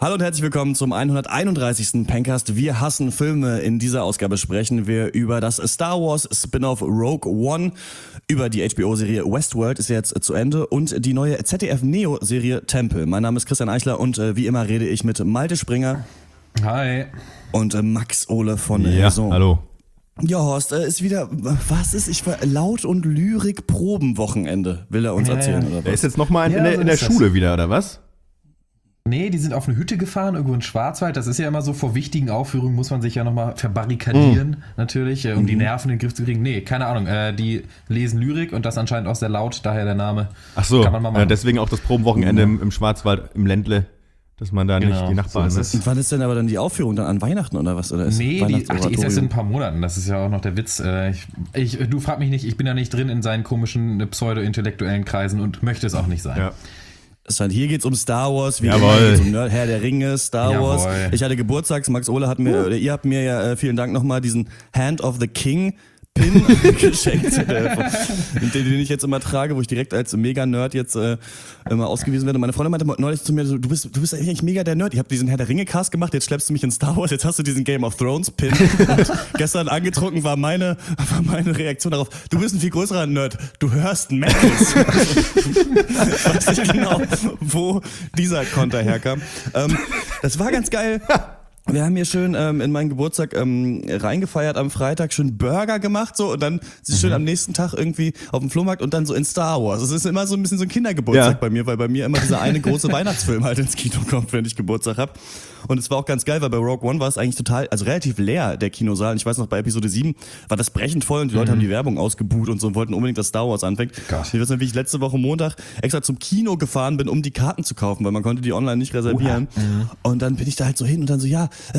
Hallo und herzlich willkommen zum 131. Pencast. Wir hassen Filme. In dieser Ausgabe sprechen wir über das Star Wars Spin-off Rogue One, über die HBO-Serie Westworld, ist jetzt zu Ende, und die neue ZDF-Neo-Serie Temple. Mein Name ist Christian Eichler und wie immer rede ich mit Malte Springer. Hi. Und Max Ole von Raison. Hallo. Ja, Horst, ist wieder, was ist? Ich war Laut- und Lyrik-Probenwochenende, will er uns erzählen, oder was? Er ist jetzt nochmal in der Schule wieder, oder was? Nee, die sind auf eine Hütte gefahren, irgendwo in Schwarzwald. Das ist ja immer so, vor wichtigen Aufführungen muss man sich ja nochmal verbarrikadieren, natürlich, um die Nerven in den Griff zu kriegen. Nee, keine Ahnung, die lesen Lyrik und das anscheinend auch sehr laut, daher der Name. Ach so, kann man mal machen. Deswegen auch das Probenwochenende im Schwarzwald, im Ländle, dass man da nicht die Nachbarn ist. Und wann ist denn aber dann die Aufführung, dann an Weihnachten oder was? Oder ist nee, die ist erst in ein paar Monaten, das ist ja auch noch der Witz. Du frag mich nicht, ich bin ja nicht drin in seinen komischen pseudo-intellektuellen Kreisen und möchte es auch nicht sein. Ja. Hier geht's um Star Wars, wie immer geht's um Herr der Ringe, Star Wars. Ich hatte Geburtstag, Max Ole hat mir, oder ihr habt mir ja, vielen Dank nochmal, diesen Hand of the King Pin geschenkt, den ich jetzt immer trage, wo ich direkt als Mega-Nerd jetzt immer ausgewiesen werde. Meine Freundin meinte neulich zu mir, so, du bist eigentlich mega der Nerd. Ich habe diesen Herr der Ringe-Cast gemacht, jetzt schleppst du mich in Star Wars, jetzt hast du diesen Game of Thrones-Pin. Und gestern angetrunken war meine Reaktion darauf, du bist ein viel größerer Nerd, du hörst Metals. Ich weiß nicht genau, wo dieser Konter herkam. Das war ganz geil. Wir haben hier schön in meinen Geburtstag reingefeiert am Freitag, schön Burger gemacht so und dann schön am nächsten Tag irgendwie auf dem Flohmarkt und dann so in Star Wars. Es ist immer so ein bisschen so ein Kindergeburtstag bei mir, weil bei mir immer dieser eine große Weihnachtsfilm halt ins Kino kommt, wenn ich Geburtstag habe. Und es war auch ganz geil, weil bei Rogue One war es eigentlich relativ leer, der Kinosaal. Und ich weiß noch, bei Episode 7 war das brechend voll und die Leute haben die Werbung ausgebuht und so und wollten unbedingt, dass Star Wars anfängt. Ich weiß noch, wie ich letzte Woche Montag extra zum Kino gefahren bin, um die Karten zu kaufen, weil man konnte die online nicht reservieren. Und dann bin ich da halt so hin und dann so,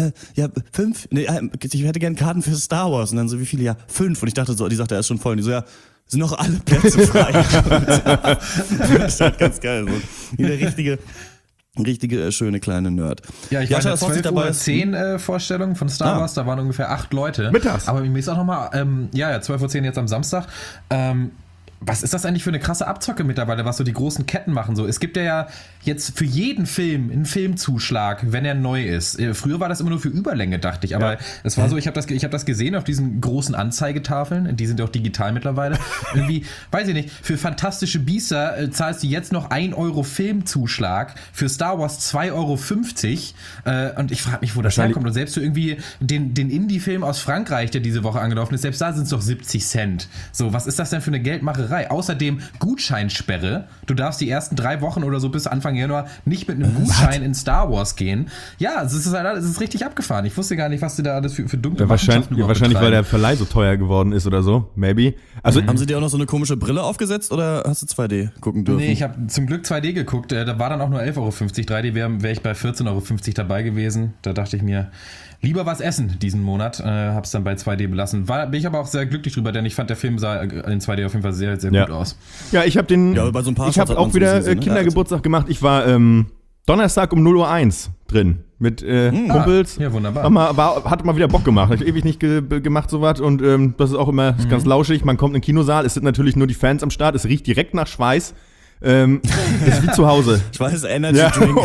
ich hätte gerne Karten für Star Wars. Und dann so, wie viele? Ja, 5. Und ich dachte so, die sagte, er ist schon voll. Und die so, ja, sind noch alle Plätze frei. Das war ganz geil. So. Der richtige schöne kleine Nerd. Ja, ich war in der 12:10 Uhr Vorstellung von Star Wars, da waren ungefähr 8 Leute. Mittags. Aber mir ist auch nochmal, 12:10 Uhr jetzt am Samstag, was ist das eigentlich für eine krasse Abzocke mittlerweile, was so die großen Ketten machen? So, es gibt ja jetzt für jeden Film einen Filmzuschlag, wenn er neu ist. Früher war das immer nur für Überlänge, dachte ich. Aber es war so, ich hab das gesehen auf diesen großen Anzeigetafeln. Die sind ja auch digital mittlerweile. Irgendwie, weiß ich nicht, für Fantastische Biester zahlst du jetzt noch 1 Euro Filmzuschlag. Für Star Wars 2,50 Euro. Und ich frage mich, wo das herkommt. Und selbst für irgendwie den Indie-Film aus Frankreich, der diese Woche angelaufen ist, selbst da sind es doch 70 Cent. So, was ist das denn für eine Geldmacherei? Außerdem Gutscheinsperre. Du darfst die ersten 3 Wochen oder so bis Anfang Januar nicht mit einem Gutschein in Star Wars gehen. Ja, es ist richtig abgefahren. Ich wusste gar nicht, was die da alles für dunkle Machenschaften wahrscheinlich, weil der Verleih so teuer geworden ist oder so. Maybe. Also, haben sie dir auch noch so eine komische Brille aufgesetzt oder hast du 2D gucken dürfen? Nee, ich habe zum Glück 2D geguckt. Da war dann auch nur 11,50 Euro. 3D wäre ich bei 14,50 Euro dabei gewesen. Da dachte ich mir, lieber was essen diesen Monat. Hab's dann bei 2D belassen. Bin ich aber auch sehr glücklich drüber, denn ich fand, der Film sah in 2D auf jeden Fall sehr, sehr gut aus. Ja, ich habe auch wieder Kindergeburtstag gemacht. Ich war Donnerstag um 0:01 Uhr drin mit Kumpels. Ja, wunderbar. Hat mal wieder Bock gemacht. Hab ich ewig nicht gemacht sowas und das ist auch immer ganz lauschig. Man kommt in den Kinosaal, es sind natürlich nur die Fans am Start. Es riecht direkt nach Schweiß. Ist wie zu Hause. Ich weiß, Energy Drink.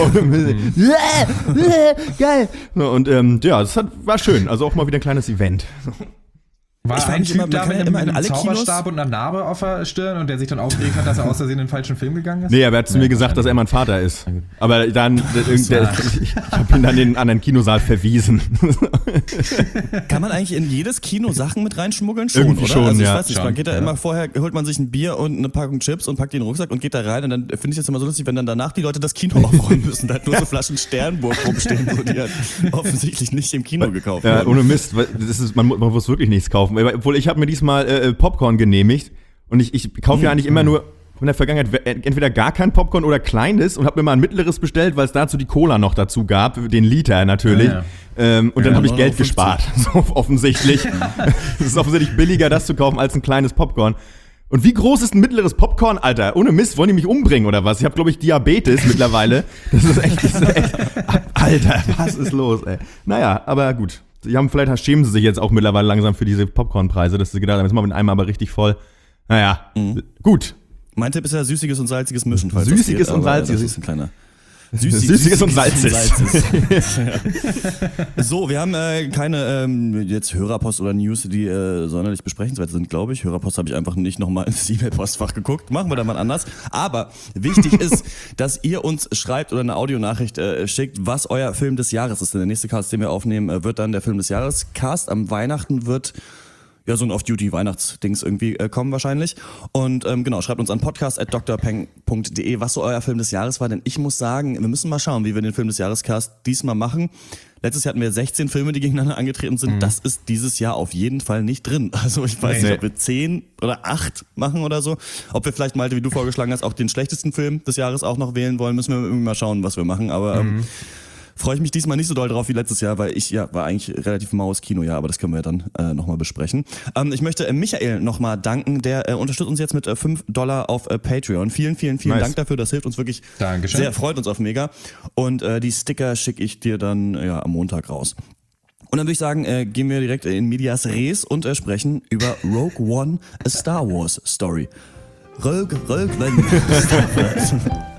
Geil. Und das war schön. Also auch mal wieder ein kleines Event. War ein Typ da mit einem Zauberstab und einer Narbe auf der Stirn und der sich dann aufgeregt hat, dass er aus Versehen in den falschen Film gegangen ist? Nee, aber er hat zu mir gesagt, dass er mein Vater ist. Aber dann, ich habe ihn dann in den anderen Kinosaal verwiesen. Kann man eigentlich in jedes Kino Sachen mit reinschmuggeln? Irgendwie oder? schon, also ich ja. weiß nicht, man geht da immer vorher, holt man sich ein Bier und eine Packung Chips und packt die in den Rucksack und geht da rein und dann finde ich das immer so lustig, wenn dann danach die Leute das Kino aufräumen müssen. Da halt nur so Flaschen Sternburg rumstehen, so, die halt offensichtlich nicht im Kino gekauft wurden. Ja, ohne Mist. Man muss wirklich nichts kaufen. Obwohl ich habe mir diesmal Popcorn genehmigt und ich kaufe ja eigentlich immer nur in der Vergangenheit entweder gar kein Popcorn oder kleines und habe mir mal ein mittleres bestellt, weil es dazu die Cola noch dazu gab, den Liter natürlich. Und dann habe ich Geld gespart, so offensichtlich. Es ist offensichtlich billiger, das zu kaufen, als ein kleines Popcorn. Und wie groß ist ein mittleres Popcorn, Alter? Ohne Mist, wollen die mich umbringen oder was? Ich habe, glaube ich, Diabetes mittlerweile. Das ist echt, Alter, was ist los, ey? Naja, aber gut. Schämen sie sich jetzt auch mittlerweile langsam für diese Popcornpreise, dass sie gedacht haben, jetzt machen wir den Eimer aber richtig voll. Naja, gut. Mein Tipp ist ja süßiges und salziges Mischen. Süßiges und salziges. Das ist ein kleiner Süßiges und Salziges. So, wir haben keine jetzt Hörerpost oder News, die sonderlich besprechenswert sind, glaube ich. Hörerpost habe ich einfach nicht nochmal ins E-Mail-Postfach geguckt. Machen wir da mal anders. Aber wichtig ist, dass ihr uns schreibt oder eine Audionachricht schickt, was euer Film des Jahres ist. Denn der nächste Cast, den wir aufnehmen, wird dann der Film des Jahres. Cast am Weihnachten wird ja so ein Off-Duty-Weihnachtsdings irgendwie kommen wahrscheinlich. Und genau, schreibt uns an podcast@drpeng.de, was so euer Film des Jahres war. Denn ich muss sagen, wir müssen mal schauen, wie wir den Film des Jahres-Cast diesmal machen. Letztes Jahr hatten wir 16 Filme, die gegeneinander angetreten sind. Das ist dieses Jahr auf jeden Fall nicht drin. Also ich weiß nicht, ob wir 10 oder 8 machen oder so. Ob wir vielleicht, Malte, wie du vorgeschlagen hast, auch den schlechtesten Film des Jahres auch noch wählen wollen, müssen wir irgendwie mal schauen, was wir machen. Aber freue ich mich diesmal nicht so doll drauf wie letztes Jahr, weil ich war eigentlich relativ maues Kinojahr, aber das können wir dann nochmal besprechen. Ich möchte Michael nochmal danken, der unterstützt uns jetzt mit $5 auf Patreon. Vielen Dank dafür, das hilft uns wirklich sehr, freut uns auf mega. Und die Sticker schicke ich dir dann am Montag raus. Und dann würde ich sagen, gehen wir direkt in Medias Res und sprechen über Rogue One, a Star Wars Story. Rogue One, Star Wars.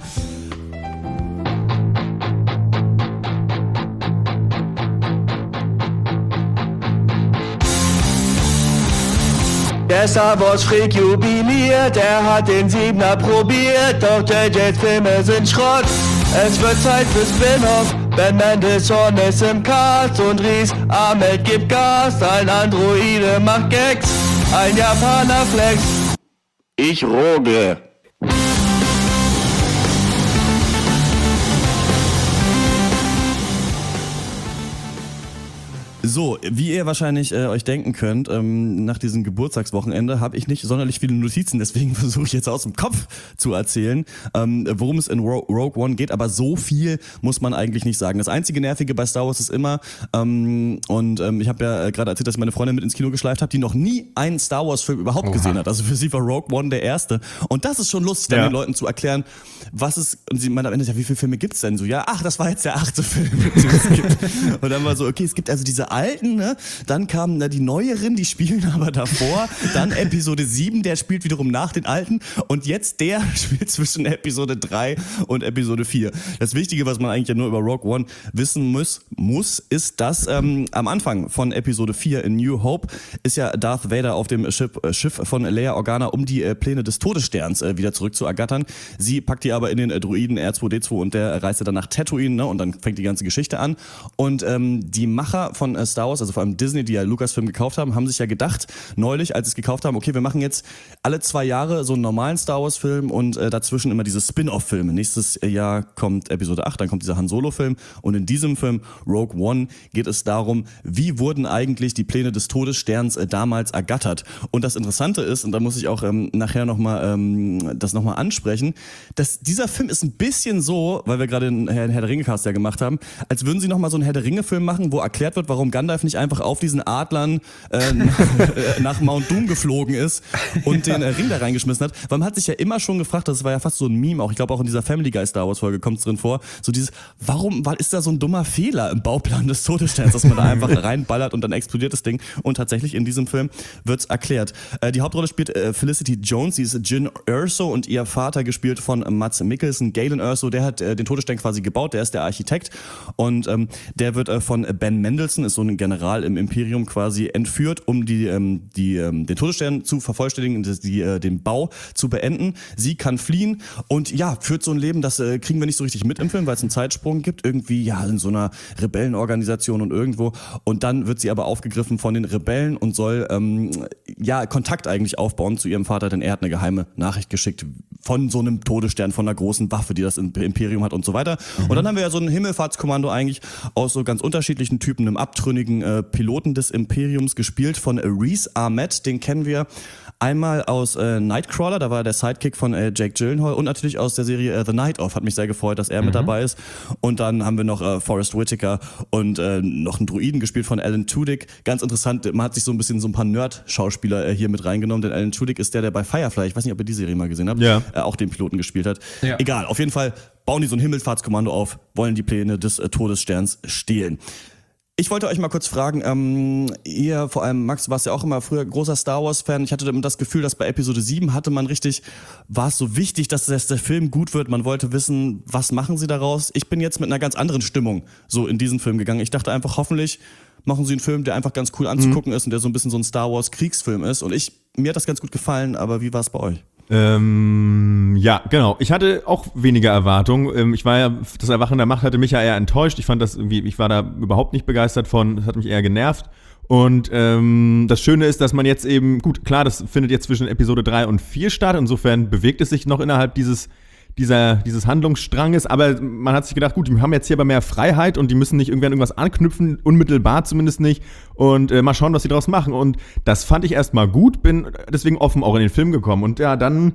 Der Star Wars Freak jubiliert, er hat den 7er probiert, doch JJs Filme sind Schrott. Es wird Zeit für Spin-Off, Ben Mendelsohn ist im Cast und Rhys Ahmed gibt Gas, ein Androide macht Gags, ein Japaner flex. Ich roge. So, wie ihr wahrscheinlich euch denken könnt, nach diesem Geburtstagswochenende habe ich nicht sonderlich viele Notizen, deswegen versuche ich jetzt aus dem Kopf zu erzählen, worum es in Rogue One geht, aber so viel muss man eigentlich nicht sagen. Das einzige Nervige bei Star Wars ist immer, ich habe ja gerade erzählt, dass ich meine Freundin mit ins Kino geschleift habe, die noch nie einen Star Wars Film überhaupt gesehen hat. Also für sie war Rogue One der erste. Und das ist schon lustig, dann den Leuten zu erklären, was es, und sie meint am Ende, wie viele Filme gibt's denn so? Ja, das war jetzt der 8. Film, den es gibt. Und dann war so, okay, es gibt also diese alten, ne? Dann kamen die neueren, die spielen aber davor, dann Episode 7, der spielt wiederum nach den alten und jetzt der spielt zwischen Episode 3 und Episode 4. Das Wichtige, was man eigentlich ja nur über Rogue One wissen muss, ist, dass am Anfang von Episode 4 in New Hope ist ja Darth Vader auf dem Schiff von Leia Organa, um die Pläne des Todessterns wieder zurück zu ergattern. Sie packt die aber in den Druiden R2-D2 und der reist dann nach Tatooine, ne? Und dann fängt die ganze Geschichte an. Und die Macher von Star Wars, also vor allem Disney, die ja Lucasfilm gekauft haben sich ja gedacht, neulich, als sie es gekauft haben, okay, wir machen jetzt alle 2 Jahre so einen normalen Star Wars Film und dazwischen immer diese Spin-Off-Filme. Nächstes Jahr kommt Episode 8, dann kommt dieser Han Solo-Film und in diesem Film Rogue One geht es darum, wie wurden eigentlich die Pläne des Todessterns damals ergattert. Und das Interessante ist, und da muss ich auch nachher nochmal das nochmal ansprechen, dass dieser Film ist ein bisschen so, weil wir gerade einen Herr der Ringe-Cast ja gemacht haben, als würden sie nochmal so einen Herr der Ringe-Film machen, wo erklärt wird, warum Gandalf nicht einfach auf diesen Adlern nach Mount Doom geflogen ist und den Ring da reingeschmissen hat. Weil man hat sich ja immer schon gefragt, das war ja fast so ein Meme auch, ich glaube auch in dieser Family Guy Star Wars Folge kommt es drin vor, so dieses, warum ist da so ein dummer Fehler im Bauplan des Todessterns, dass man da einfach reinballert und dann explodiert das Ding und tatsächlich in diesem Film wird's erklärt. Die Hauptrolle spielt Felicity Jones, sie ist Jyn Erso und ihr Vater gespielt von Mads Mikkelsen. Galen Erso, der hat den Todesstern quasi gebaut, der ist der Architekt und der wird von Ben Mendelsohn, ist so ein General im Imperium quasi entführt, um den Todesstern zu vervollständigen, den Bau zu beenden. Sie kann fliehen und führt so ein Leben, das kriegen wir nicht so richtig mit im Film, weil es einen Zeitsprung gibt, irgendwie in so einer Rebellenorganisation und irgendwo und dann wird sie aber aufgegriffen von den Rebellen und soll Kontakt eigentlich aufbauen zu ihrem Vater, denn er hat eine geheime Nachricht geschickt von so einem Todesstern, von einer großen Waffe, die das Imperium hat und so weiter. Und dann haben wir ja so ein Himmelfahrtskommando eigentlich aus so ganz unterschiedlichen Typen, einem abtrünnigen Piloten des Imperiums, gespielt von Rhys Ahmed, den kennen wir einmal aus Nightcrawler, da war er der Sidekick von Jake Gyllenhaal und natürlich aus der Serie The Night Of, hat mich sehr gefreut, dass er mit dabei ist. Und dann haben wir noch Forrest Whitaker und noch einen Druiden gespielt von Alan Tudyk. Ganz interessant, man hat sich so ein bisschen so ein paar Nerd-Schauspieler hier mit reingenommen, denn Alan Tudyk ist der bei Firefly, ich weiß nicht, ob ihr die Serie mal gesehen habt, auch den Piloten gespielt hat. Ja. Egal, auf jeden Fall bauen die so ein Himmelfahrtskommando auf, wollen die Pläne des Todessterns stehlen. Ich wollte euch mal kurz fragen, ihr, vor allem Max, warst ja auch immer früher großer Star Wars-Fan. Ich hatte immer das Gefühl, dass bei Episode 7 war es so wichtig, dass der Film gut wird. Man wollte wissen, was machen sie daraus? Ich bin jetzt mit einer ganz anderen Stimmung so in diesen Film gegangen. Ich dachte einfach, hoffentlich machen sie einen Film, der einfach ganz cool anzugucken ist und der so ein bisschen so ein Star Wars-Kriegsfilm ist. Und mir hat das ganz gut gefallen, aber wie war es bei euch? Ja, genau. Ich hatte auch weniger Erwartungen. Das Erwachen der Macht hatte mich ja eher enttäuscht. Ich war da überhaupt nicht begeistert von. Das hat mich eher genervt. Und das Schöne ist, dass man jetzt eben, gut, klar, das findet jetzt zwischen Episode 3 und 4 statt. Insofern bewegt es sich noch innerhalb dieses Handlungsstranges, aber man hat sich gedacht, gut, die haben jetzt hier aber mehr Freiheit und die müssen nicht irgendwie an irgendwas anknüpfen, unmittelbar zumindest nicht, und mal schauen, was sie daraus machen. Und das fand ich erstmal gut, bin deswegen offen auch in den Film gekommen. Und aber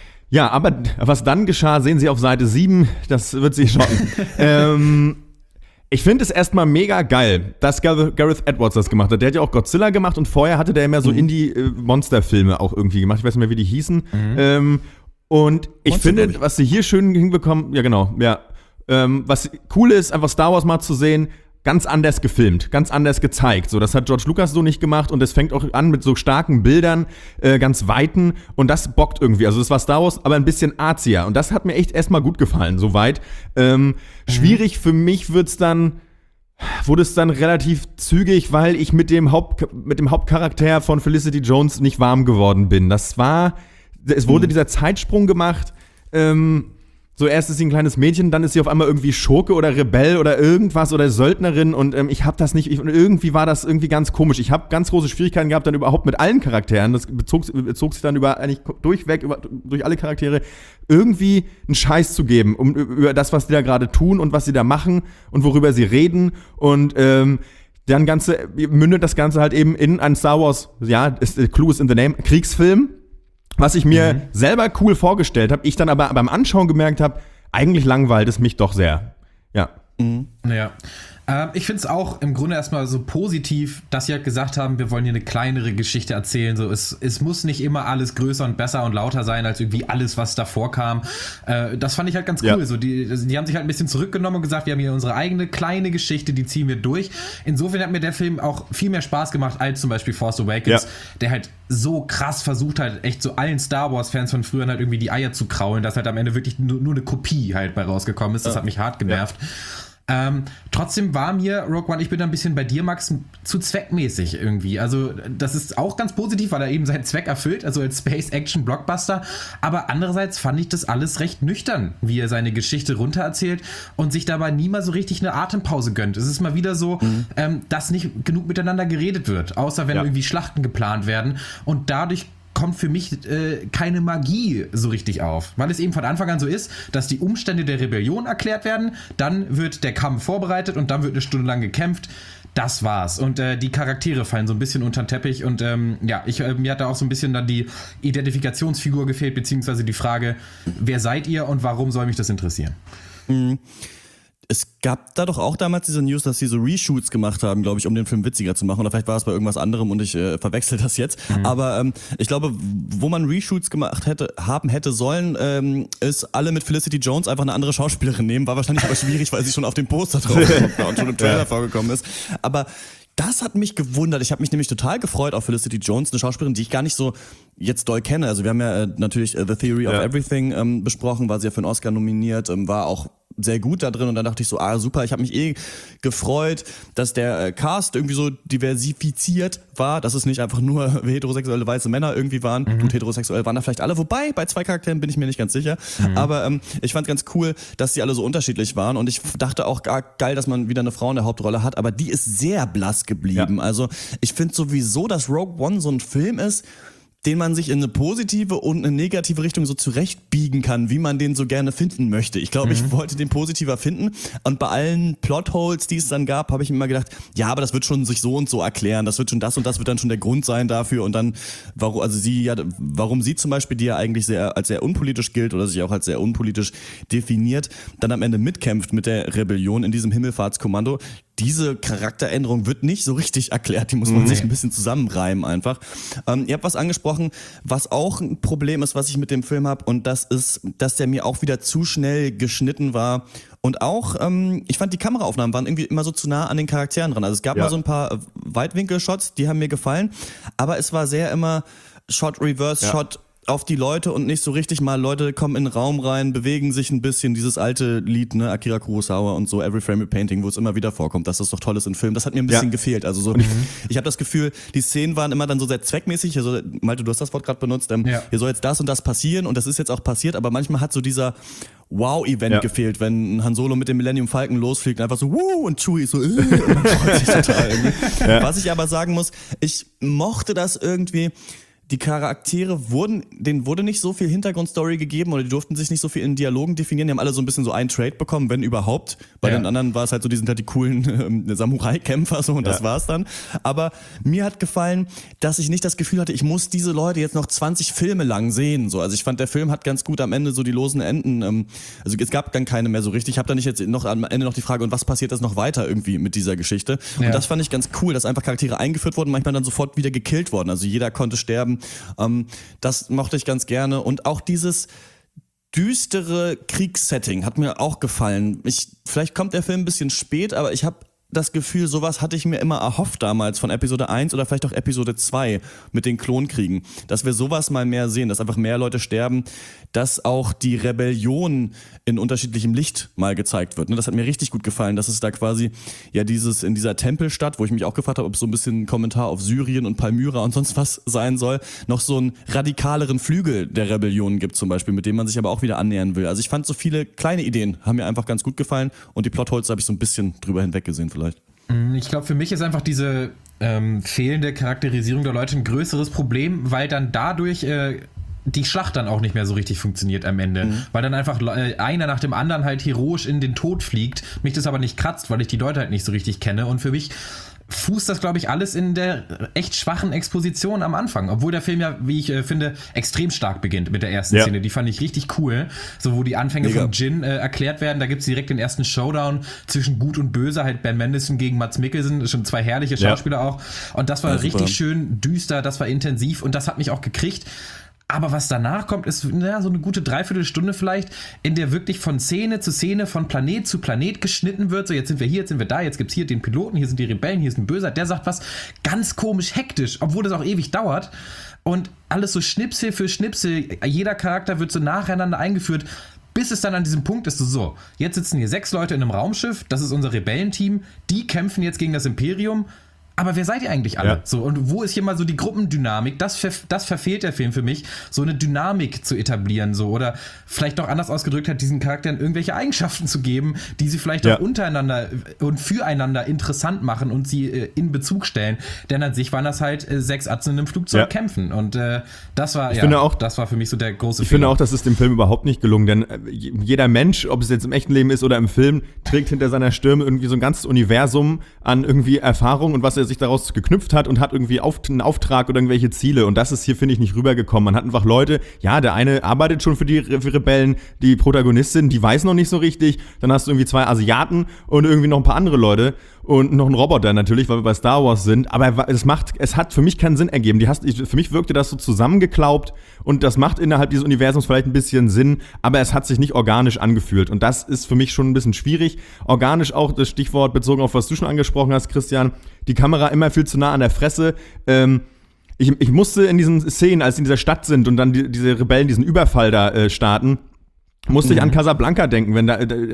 was dann geschah, sehen Sie auf Seite 7, das wird Sie schocken. Ich finde es erstmal mega geil, dass Gareth Edwards das gemacht hat. Der hat ja auch Godzilla gemacht und vorher hatte der immer so Indie-Monster-Filme auch irgendwie gemacht. Ich weiß nicht mehr, wie die hießen. Und ich finde, was sie hier schön hinbekommen, was cool ist, einfach Star Wars mal zu sehen, ganz anders gefilmt, ganz anders gezeigt. So, das hat George Lucas so nicht gemacht und es fängt auch an mit so starken Bildern, ganz weiten, und das bockt irgendwie. Also das war Star Wars, aber ein bisschen arzier, und das hat mir echt erstmal gut gefallen, soweit. Schwierig für mich wurde es dann relativ zügig, weil ich mit dem Hauptcharakter von Felicity Jones nicht warm geworden bin. Es wurde dieser Zeitsprung gemacht, so erst ist sie ein kleines Mädchen, dann ist sie auf einmal irgendwie Schurke oder Rebell oder irgendwas oder Söldnerin, und ich habe das nicht, irgendwie war das irgendwie ganz komisch. Ich habe ganz große Schwierigkeiten gehabt dann überhaupt mit allen Charakteren, das bezog sich dann eigentlich durch alle Charaktere, irgendwie einen Scheiß zu geben, über das, was die da gerade tun und was sie da machen und worüber sie reden, und dann mündet das Ganze halt eben in ein Star Wars, Clue is in the name, Kriegsfilm, was ich mir selber cool vorgestellt habe, ich dann aber beim Anschauen gemerkt habe, eigentlich langweilt es mich doch sehr. Ja. Ja. Ich finde es auch im Grunde erstmal so positiv, dass sie halt gesagt haben, wir wollen hier eine kleinere Geschichte erzählen. So, es muss nicht immer alles größer und besser und lauter sein, als irgendwie alles, was davor kam. Das fand ich halt ganz cool. Ja. So, die haben sich halt ein bisschen zurückgenommen und gesagt, wir haben hier unsere eigene kleine Geschichte, die ziehen wir durch. Insofern hat mir der Film auch viel mehr Spaß gemacht als zum Beispiel Force Awakens, der halt so krass versucht halt, echt so allen Star Wars-Fans von früher halt irgendwie die Eier zu kraulen, dass halt am Ende wirklich nur eine Kopie halt bei rausgekommen ist. Das hat mich hart genervt. Ja. Trotzdem war mir Rogue One, ich bin da ein bisschen bei dir, Max, zu zweckmäßig irgendwie. Also das ist auch ganz positiv, weil er eben seinen Zweck erfüllt, also als Space-Action-Blockbuster. Aber andererseits fand ich das alles recht nüchtern, wie er seine Geschichte runtererzählt und sich dabei nie mal so richtig eine Atempause gönnt. Es ist mal wieder so, dass nicht genug miteinander geredet wird, außer wenn irgendwie Schlachten geplant werden. Und dadurch kommt für mich keine Magie so richtig auf. Weil es eben von Anfang an so ist, dass die Umstände der Rebellion erklärt werden, dann wird der Kampf vorbereitet und dann wird eine Stunde lang gekämpft. Das war's. Und die Charaktere fallen so ein bisschen unter den Teppich und mir hat da auch so ein bisschen dann die Identifikationsfigur gefehlt, beziehungsweise die Frage, wer seid ihr und warum soll mich das interessieren? Es gab da doch auch damals diese News, dass sie so Reshoots gemacht haben, glaube ich, um den Film witziger zu machen. Oder vielleicht war es bei irgendwas anderem und ich verwechsel das jetzt. Aber ich glaube, wo man Reshoots hätte sollen, ist alle mit Felicity Jones einfach eine andere Schauspielerin nehmen. War wahrscheinlich aber schwierig, weil sie schon auf dem Poster drauf war und schon im Trailer vorgekommen ist. Aber das hat mich gewundert. Ich habe mich nämlich total gefreut auf Felicity Jones, eine Schauspielerin, die ich gar nicht so jetzt doll kenne. Also wir haben ja natürlich The Theory of Everything besprochen, war sie ja für einen Oscar nominiert, war auch sehr gut da drin und dann dachte ich so, super, ich habe mich gefreut, dass der Cast irgendwie so diversifiziert war, dass es nicht einfach nur heterosexuelle weiße Männer irgendwie waren. Gut, heterosexuell waren da vielleicht alle, wobei bei 2 Charakteren bin ich mir nicht ganz sicher, aber ich fand ganz cool, dass die alle so unterschiedlich waren und ich dachte auch geil, dass man wieder eine Frau in der Hauptrolle hat, aber die ist sehr blass geblieben. Also ich finde sowieso, dass Rogue One so ein Film ist, den man sich in eine positive und eine negative Richtung so zurechtbiegen kann, wie man den so gerne finden möchte. Ich glaube, ich wollte den positiver finden und bei allen Plotholes, die es dann gab, habe ich mir immer gedacht, ja, aber das wird schon sich so und so erklären, das wird schon das und das wird dann schon der Grund sein dafür und dann, warum sie zum Beispiel, die ja eigentlich als sehr unpolitisch gilt oder sich auch als sehr unpolitisch definiert, dann am Ende mitkämpft mit der Rebellion in diesem Himmelfahrtskommando. diese Charakteränderung wird nicht so richtig erklärt, die muss man sich ein bisschen zusammenreimen einfach. Ihr habt was angesprochen, was auch ein Problem ist, was ich mit dem Film habe, und das ist, dass der mir auch wieder zu schnell geschnitten war. Und auch, ich fand, die Kameraaufnahmen waren irgendwie immer so zu nah an den Charakteren dran. Also es gab mal so ein paar Weitwinkel-Shots, die haben mir gefallen, aber es war sehr immer Shot, Reverse, Shot auf die Leute und nicht so richtig mal, Leute kommen in den Raum rein, bewegen sich ein bisschen, dieses alte Lied, ne, Akira Kurosawa und so, Every Frame a Painting, wo es immer wieder vorkommt, dass das doch toll ist in Filmen, das hat mir ein bisschen gefehlt, also so, ich habe das Gefühl, die Szenen waren immer dann so sehr zweckmäßig, also Malte, du hast das Wort gerade benutzt, hier soll jetzt das und das passieren und das ist jetzt auch passiert, aber manchmal hat so dieser Wow-Event gefehlt, wenn Han Solo mit dem Millennium Falcon losfliegt, einfach so, und Chewie so, und man freut sich total irgendwie. Was ich aber sagen muss, ich mochte das irgendwie. Die Charaktere denen wurde nicht so viel Hintergrundstory gegeben oder die durften sich nicht so viel in Dialogen definieren. Die haben alle so ein bisschen so einen Trade bekommen, wenn überhaupt. Bei den anderen war es halt so, die sind halt die coolen Samurai-Kämpfer so und das war's dann. Aber mir hat gefallen, dass ich nicht das Gefühl hatte, ich muss diese Leute jetzt noch 20 Filme lang sehen. So. Also ich fand, der Film hat ganz gut am Ende so die losen Enden. Also es gab dann keine mehr so richtig. Ich habe da nicht jetzt noch am Ende noch die Frage, und was passiert das noch weiter irgendwie mit dieser Geschichte? Und das fand ich ganz cool, dass einfach Charaktere eingeführt wurden, manchmal dann sofort wieder gekillt wurden. Also jeder konnte sterben. Das mochte ich ganz gerne. Und auch dieses düstere Kriegssetting hat mir auch gefallen. Vielleicht kommt der Film ein bisschen spät, aber ich habe das Gefühl, sowas hatte ich mir immer erhofft damals von Episode 1 oder vielleicht auch Episode 2 mit den Klonkriegen, dass wir sowas mal mehr sehen, dass einfach mehr Leute sterben, dass auch die Rebellion in unterschiedlichem Licht mal gezeigt wird. Das hat mir richtig gut gefallen, dass es da quasi in dieser Tempelstadt, wo ich mich auch gefragt habe, ob es so ein bisschen ein Kommentar auf Syrien und Palmyra und sonst was sein soll, noch so einen radikaleren Flügel der Rebellion gibt zum Beispiel, mit dem man sich aber auch wieder annähern will. Also ich fand, so viele kleine Ideen haben mir einfach ganz gut gefallen und die Plotholes habe ich so ein bisschen drüber hinweg gesehen vielleicht. Ich glaube, für mich ist einfach diese fehlende Charakterisierung der Leute ein größeres Problem, weil dann dadurch die Schlacht dann auch nicht mehr so richtig funktioniert am Ende. Weil dann einfach einer nach dem anderen halt heroisch in den Tod fliegt, mich das aber nicht kratzt, weil ich die Leute halt nicht so richtig kenne. Und für mich fußt das, glaube ich, alles in der echt schwachen Exposition am Anfang. Obwohl der Film ja, wie ich finde, extrem stark beginnt mit der ersten Szene. Die fand ich richtig cool. So, wo die Anfänge von Jin erklärt werden. Da gibt's direkt den ersten Showdown zwischen Gut und Böse, halt Ben Mendelsohn gegen Mads Mikkelsen. Schon zwei herrliche Schauspieler auch. Und das war richtig schön düster, das war intensiv und das hat mich auch gekriegt. Aber was danach kommt, ist so eine gute Dreiviertelstunde vielleicht, in der wirklich von Szene zu Szene, von Planet zu Planet geschnitten wird. So, jetzt sind wir hier, jetzt sind wir da, jetzt gibt's hier den Piloten, hier sind die Rebellen, hier ist ein Böser, der sagt was ganz komisch hektisch, obwohl das auch ewig dauert. Und alles so Schnipsel für Schnipsel, jeder Charakter wird so nacheinander eingeführt, bis es dann an diesem Punkt ist, so, jetzt sitzen hier 6 Leute in einem Raumschiff, das ist unser Rebellenteam, die kämpfen jetzt gegen das Imperium. Aber wer seid ihr eigentlich alle? So, und wo ist hier mal so die Gruppendynamik? Das verfehlt der Film für mich, so eine Dynamik zu etablieren, so, oder vielleicht auch anders ausgedrückt hat, diesen Charakteren irgendwelche Eigenschaften zu geben, die sie vielleicht auch untereinander und füreinander interessant machen und sie in Bezug stellen. Denn an sich waren das halt 6 Atzen in einem Flugzeug kämpfen. Und das war das war für mich so der große Fehler. Ich finde auch, das ist dem Film überhaupt nicht gelungen, denn jeder Mensch, ob es jetzt im echten Leben ist oder im Film, trägt hinter seiner Stirn irgendwie so ein ganzes Universum an irgendwie Erfahrung und was er sich daraus geknüpft hat und hat irgendwie einen Auftrag oder irgendwelche Ziele. Und das ist hier, finde ich, nicht rübergekommen. Man hat einfach Leute, der eine arbeitet schon für die Rebellen, die Protagonistin, die weiß noch nicht so richtig. Dann hast du irgendwie 2 Asiaten und irgendwie noch ein paar andere Leute und noch einen Roboter natürlich, weil wir bei Star Wars sind. Aber es hat für mich keinen Sinn ergeben. Für mich wirkte das so zusammengeklaubt und das macht innerhalb dieses Universums vielleicht ein bisschen Sinn, aber es hat sich nicht organisch angefühlt. Und das ist für mich schon ein bisschen schwierig. Organisch auch das Stichwort bezogen auf, was du schon angesprochen hast, Christian, die Kamera immer viel zu nah an der Fresse. Ich musste in diesen Szenen, als sie in dieser Stadt sind und dann diese Rebellen diesen Überfall da starten, musste ich an Casablanca denken, wenn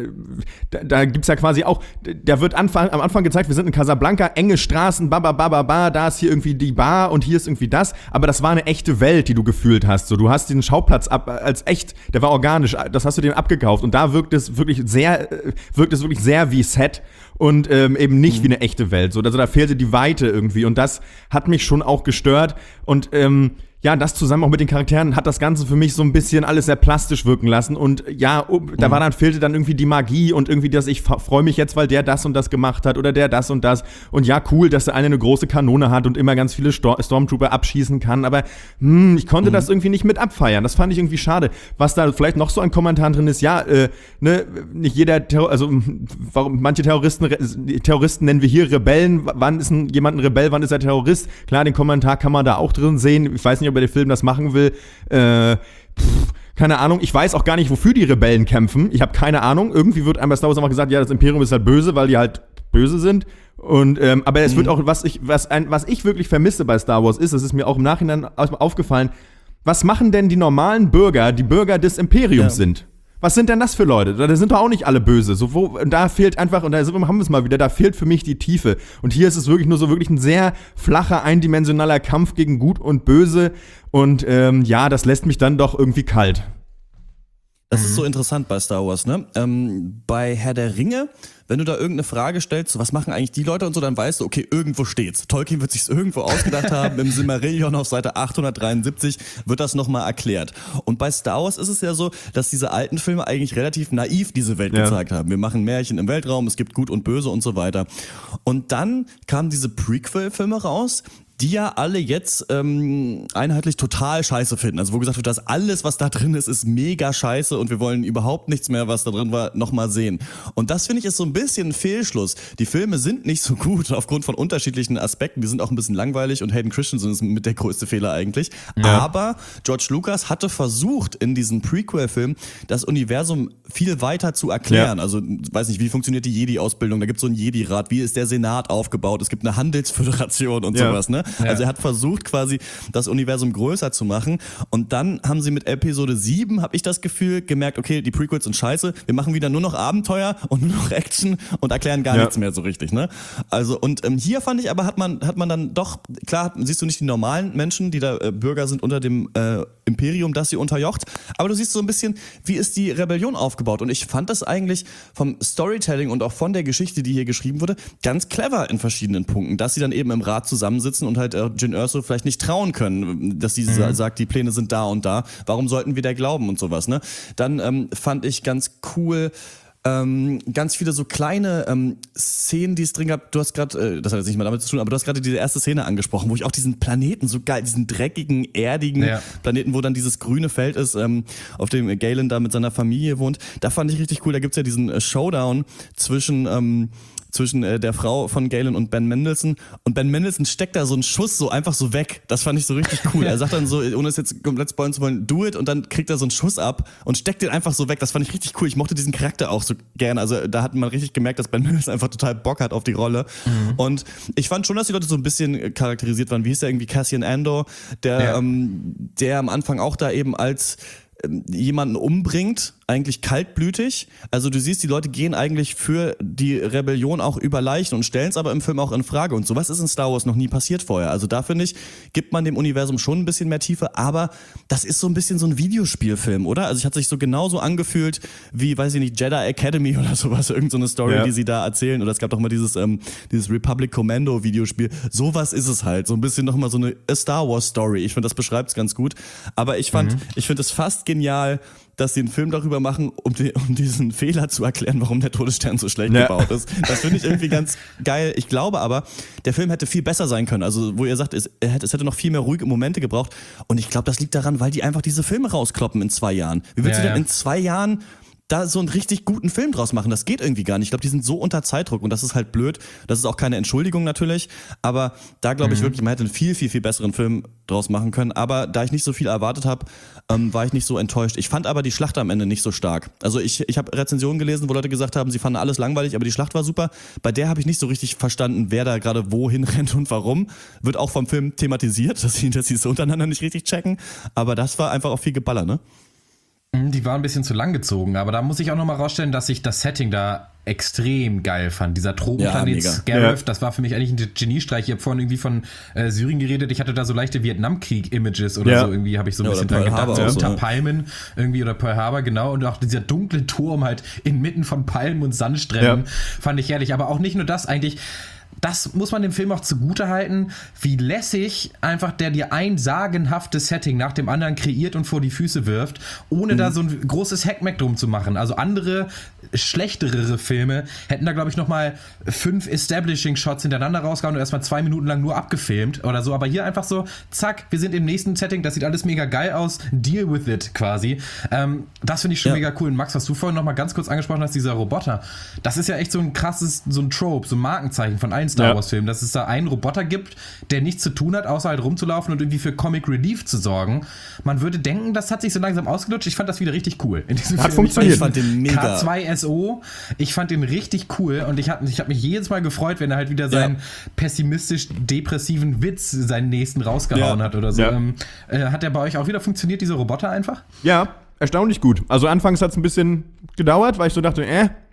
da gibt's ja quasi auch, da wird am Anfang gezeigt, wir sind in Casablanca, enge Straßen, da ist hier irgendwie die Bar und hier ist irgendwie das, aber das war eine echte Welt, die du gefühlt hast, so, du hast den Schauplatz als echt, der war organisch, das hast du dem abgekauft und da wirkt es wirklich sehr wie Set und eben nicht wie eine echte Welt, so, also da fehlte die Weite irgendwie und das hat mich schon auch gestört und ja, das zusammen auch mit den Charakteren hat das Ganze für mich so ein bisschen alles sehr plastisch wirken lassen. Und ja, da fehlte dann irgendwie die Magie und irgendwie das, ich freue mich jetzt, weil der das und das gemacht hat oder der das und das. Und ja, cool, dass der eine große Kanone hat und immer ganz viele Stormtrooper abschießen kann. Aber ich konnte das irgendwie nicht mit abfeiern. Das fand ich irgendwie schade. Was da vielleicht noch so an Kommentaren drin ist, ja, nicht jeder, warum manche Terroristen nennen wir hier Rebellen. Wann ist jemand ein Rebell, wann ist er Terrorist? Klar, den Kommentar kann man da auch drin sehen. Ich weiß nicht, ob der Film das machen will. Keine Ahnung. Ich weiß auch gar nicht, wofür die Rebellen kämpfen. Ich habe keine Ahnung. Irgendwie wird einem bei Star Wars einfach gesagt, ja, das Imperium ist halt böse, weil die halt böse sind. Und aber es wird auch, was ich wirklich vermisse bei Star Wars ist, das ist mir auch im Nachhinein aufgefallen, was machen denn die normalen Bürger, die Bürger des Imperiums sind? Was sind denn das für Leute? Da sind doch auch nicht alle böse. Da fehlt einfach, und da haben wir es mal wieder, da fehlt für mich die Tiefe. Und hier ist es wirklich nur so wirklich ein sehr flacher, eindimensionaler Kampf gegen Gut und Böse. Und das lässt mich dann doch irgendwie kalt. Das ist so interessant bei Star Wars, ne? Bei Herr der Ringe, wenn du da irgendeine Frage stellst, so, was machen eigentlich die Leute und so, dann weißt du, okay, irgendwo steht's. Tolkien wird sich's irgendwo ausgedacht haben, im Silmarillion auf Seite 873 wird das nochmal erklärt. Und bei Star Wars ist es ja so, dass diese alten Filme eigentlich relativ naiv diese Welt gezeigt haben. Wir machen Märchen im Weltraum, es gibt Gut und Böse und so weiter. Und dann kamen diese Prequel-Filme raus, die ja alle jetzt einheitlich total scheiße finden. Also wo gesagt wird, dass alles, was da drin ist mega scheiße und wir wollen überhaupt nichts mehr, was da drin war, nochmal sehen. Und das, finde ich, ist so ein bisschen ein Fehlschluss. Die Filme sind nicht so gut aufgrund von unterschiedlichen Aspekten. Die sind auch ein bisschen langweilig und Hayden Christensen ist mit der größte Fehler eigentlich. Ja. Aber George Lucas hatte versucht, in diesen Prequel-Filmen das Universum viel weiter zu erklären. Ja. Also, weiß nicht, wie funktioniert die Jedi-Ausbildung? Da gibt es so einen Jedi-Rat. Wie ist der Senat aufgebaut? Es gibt eine Handelsföderation und sowas, ne? Ja. Also er hat versucht quasi das Universum größer zu machen und dann haben sie mit Episode 7, habe ich das Gefühl, gemerkt, okay, die Prequels sind scheiße, wir machen wieder nur noch Abenteuer und nur noch Action und erklären gar nichts mehr so richtig, ne? Also und hier fand ich aber, hat man dann doch, klar, siehst du nicht die normalen Menschen, die da Bürger sind unter dem Imperium, das sie unterjocht, aber du siehst so ein bisschen, wie ist die Rebellion aufgebaut und ich fand das eigentlich vom Storytelling und auch von der Geschichte, die hier geschrieben wurde, ganz clever in verschiedenen Punkten, dass sie dann eben im Rat zusammensitzen und halt Jyn Erso vielleicht nicht trauen können, dass sie sagt, die Pläne sind da und da. Warum sollten wir der glauben und sowas, ne? Dann fand ich ganz cool, ganz viele so kleine Szenen, die es drin gab. Du hast gerade, das hat jetzt nicht mal damit zu tun, aber du hast gerade diese erste Szene angesprochen, wo ich auch diesen Planeten so geil, diesen dreckigen, erdigen Planeten, wo dann dieses grüne Feld ist, auf dem Galen da mit seiner Familie wohnt. Da fand ich richtig cool. Da gibt's ja diesen Showdown zwischen der Frau von Galen und Ben Mendelsohn. Und Ben Mendelsohn steckt da so einen Schuss so einfach so weg. Das fand ich so richtig cool. Er sagt dann so, ohne es jetzt komplett spoilern zu wollen, do it, und dann kriegt er so einen Schuss ab und steckt den einfach so weg. Das fand ich richtig cool. Ich mochte diesen Charakter auch so gerne. Also da hat man richtig gemerkt, dass Ben Mendelsohn einfach total Bock hat auf die Rolle. Und ich fand schon, dass die Leute so ein bisschen charakterisiert waren. Wie hieß der irgendwie? Cassian Andor, der am Anfang auch da eben als jemanden umbringt, eigentlich kaltblütig. Also du siehst, die Leute gehen eigentlich für die Rebellion auch über Leichen und stellen es aber im Film auch in Frage. Und sowas ist in Star Wars noch nie passiert vorher. Also da, finde ich, gibt man dem Universum schon ein bisschen mehr Tiefe, aber das ist so ein bisschen so ein Videospielfilm, oder? Also es hat sich so genauso angefühlt wie, weiß ich nicht, Jedi Academy oder sowas, irgend so eine Story, die sie da erzählen. Oder es gab doch mal dieses Republic Commando Videospiel. Sowas ist es halt. So ein bisschen nochmal so eine Star Wars Story. Ich finde, das beschreibt es ganz gut. Aber ich finde es fast genial, dass sie einen Film darüber machen, um diesen Fehler zu erklären, warum der Todesstern so schlecht gebaut ist. Das finde ich irgendwie ganz geil. Ich glaube aber, der Film hätte viel besser sein können. Also, wo ihr sagt, es hätte noch viel mehr ruhige Momente gebraucht. Und ich glaube, das liegt daran, weil die einfach diese Filme rauskloppen in 2 Jahren. Wie willst du denn in 2 Jahren da so einen richtig guten Film draus machen? Das geht irgendwie gar nicht. Ich glaube, die sind so unter Zeitdruck und das ist halt blöd. Das ist auch keine Entschuldigung natürlich, aber da glaube ich wirklich, man hätte einen viel, viel, viel besseren Film draus machen können. Aber da ich nicht so viel erwartet habe, war ich nicht so enttäuscht. Ich fand aber die Schlacht am Ende nicht so stark. Also ich habe Rezensionen gelesen, wo Leute gesagt haben, sie fanden alles langweilig, aber die Schlacht war super. Bei der habe ich nicht so richtig verstanden, wer da gerade wohin rennt und warum. Wird auch vom Film thematisiert, dass sie es untereinander nicht richtig checken. Aber das war einfach auch viel Geballer, ne? Die war ein bisschen zu lang gezogen, aber da muss ich auch nochmal rausstellen, dass ich das Setting da extrem geil fand. Dieser Tropenplanet Scarif, das war für mich eigentlich ein Geniestreich. Ich habe vorhin irgendwie von Syrien geredet, ich hatte da so leichte Vietnamkrieg-Images oder so, irgendwie habe ich so ein bisschen dran gedacht. So unter Palmen irgendwie oder Pearl Harbor, genau. Und auch dieser dunkle Turm halt inmitten von Palmen und Sandstränden fand ich herrlich. Aber auch nicht nur das, eigentlich das muss man dem Film auch zugute halten, wie lässig einfach der dir ein sagenhaftes Setting nach dem anderen kreiert und vor die Füße wirft, ohne da so ein großes Hackmack drum zu machen. Also andere, schlechtere Filme hätten da, glaube ich, nochmal 5 Establishing-Shots hintereinander rausgehauen und erstmal 2 Minuten lang nur abgefilmt oder so. Aber hier einfach so, zack, wir sind im nächsten Setting, das sieht alles mega geil aus, deal with it quasi. Das finde ich schon mega cool. Und Max, was du vorhin nochmal ganz kurz angesprochen hast, dieser Roboter, das ist ja echt so ein krasses, so ein Trope, so ein Markenzeichen von allen Star Wars Filmen, dass es da einen Roboter gibt, der nichts zu tun hat, außer halt rumzulaufen und irgendwie für Comic Relief zu sorgen. Man würde denken, das hat sich so langsam ausgelutscht. Ich fand das wieder richtig cool in diesem Hat Film. funktioniert. Ich fand den mega. K2SO, ich fand den richtig cool und ich hab mich jedes Mal gefreut, wenn er halt wieder seinen pessimistisch-depressiven Witz, seinen nächsten rausgehauen hat oder so. Ja. Hat der bei euch auch wieder funktioniert, dieser Roboter einfach? Ja, erstaunlich gut. Also anfangs hat es ein bisschen gedauert, weil ich so dachte,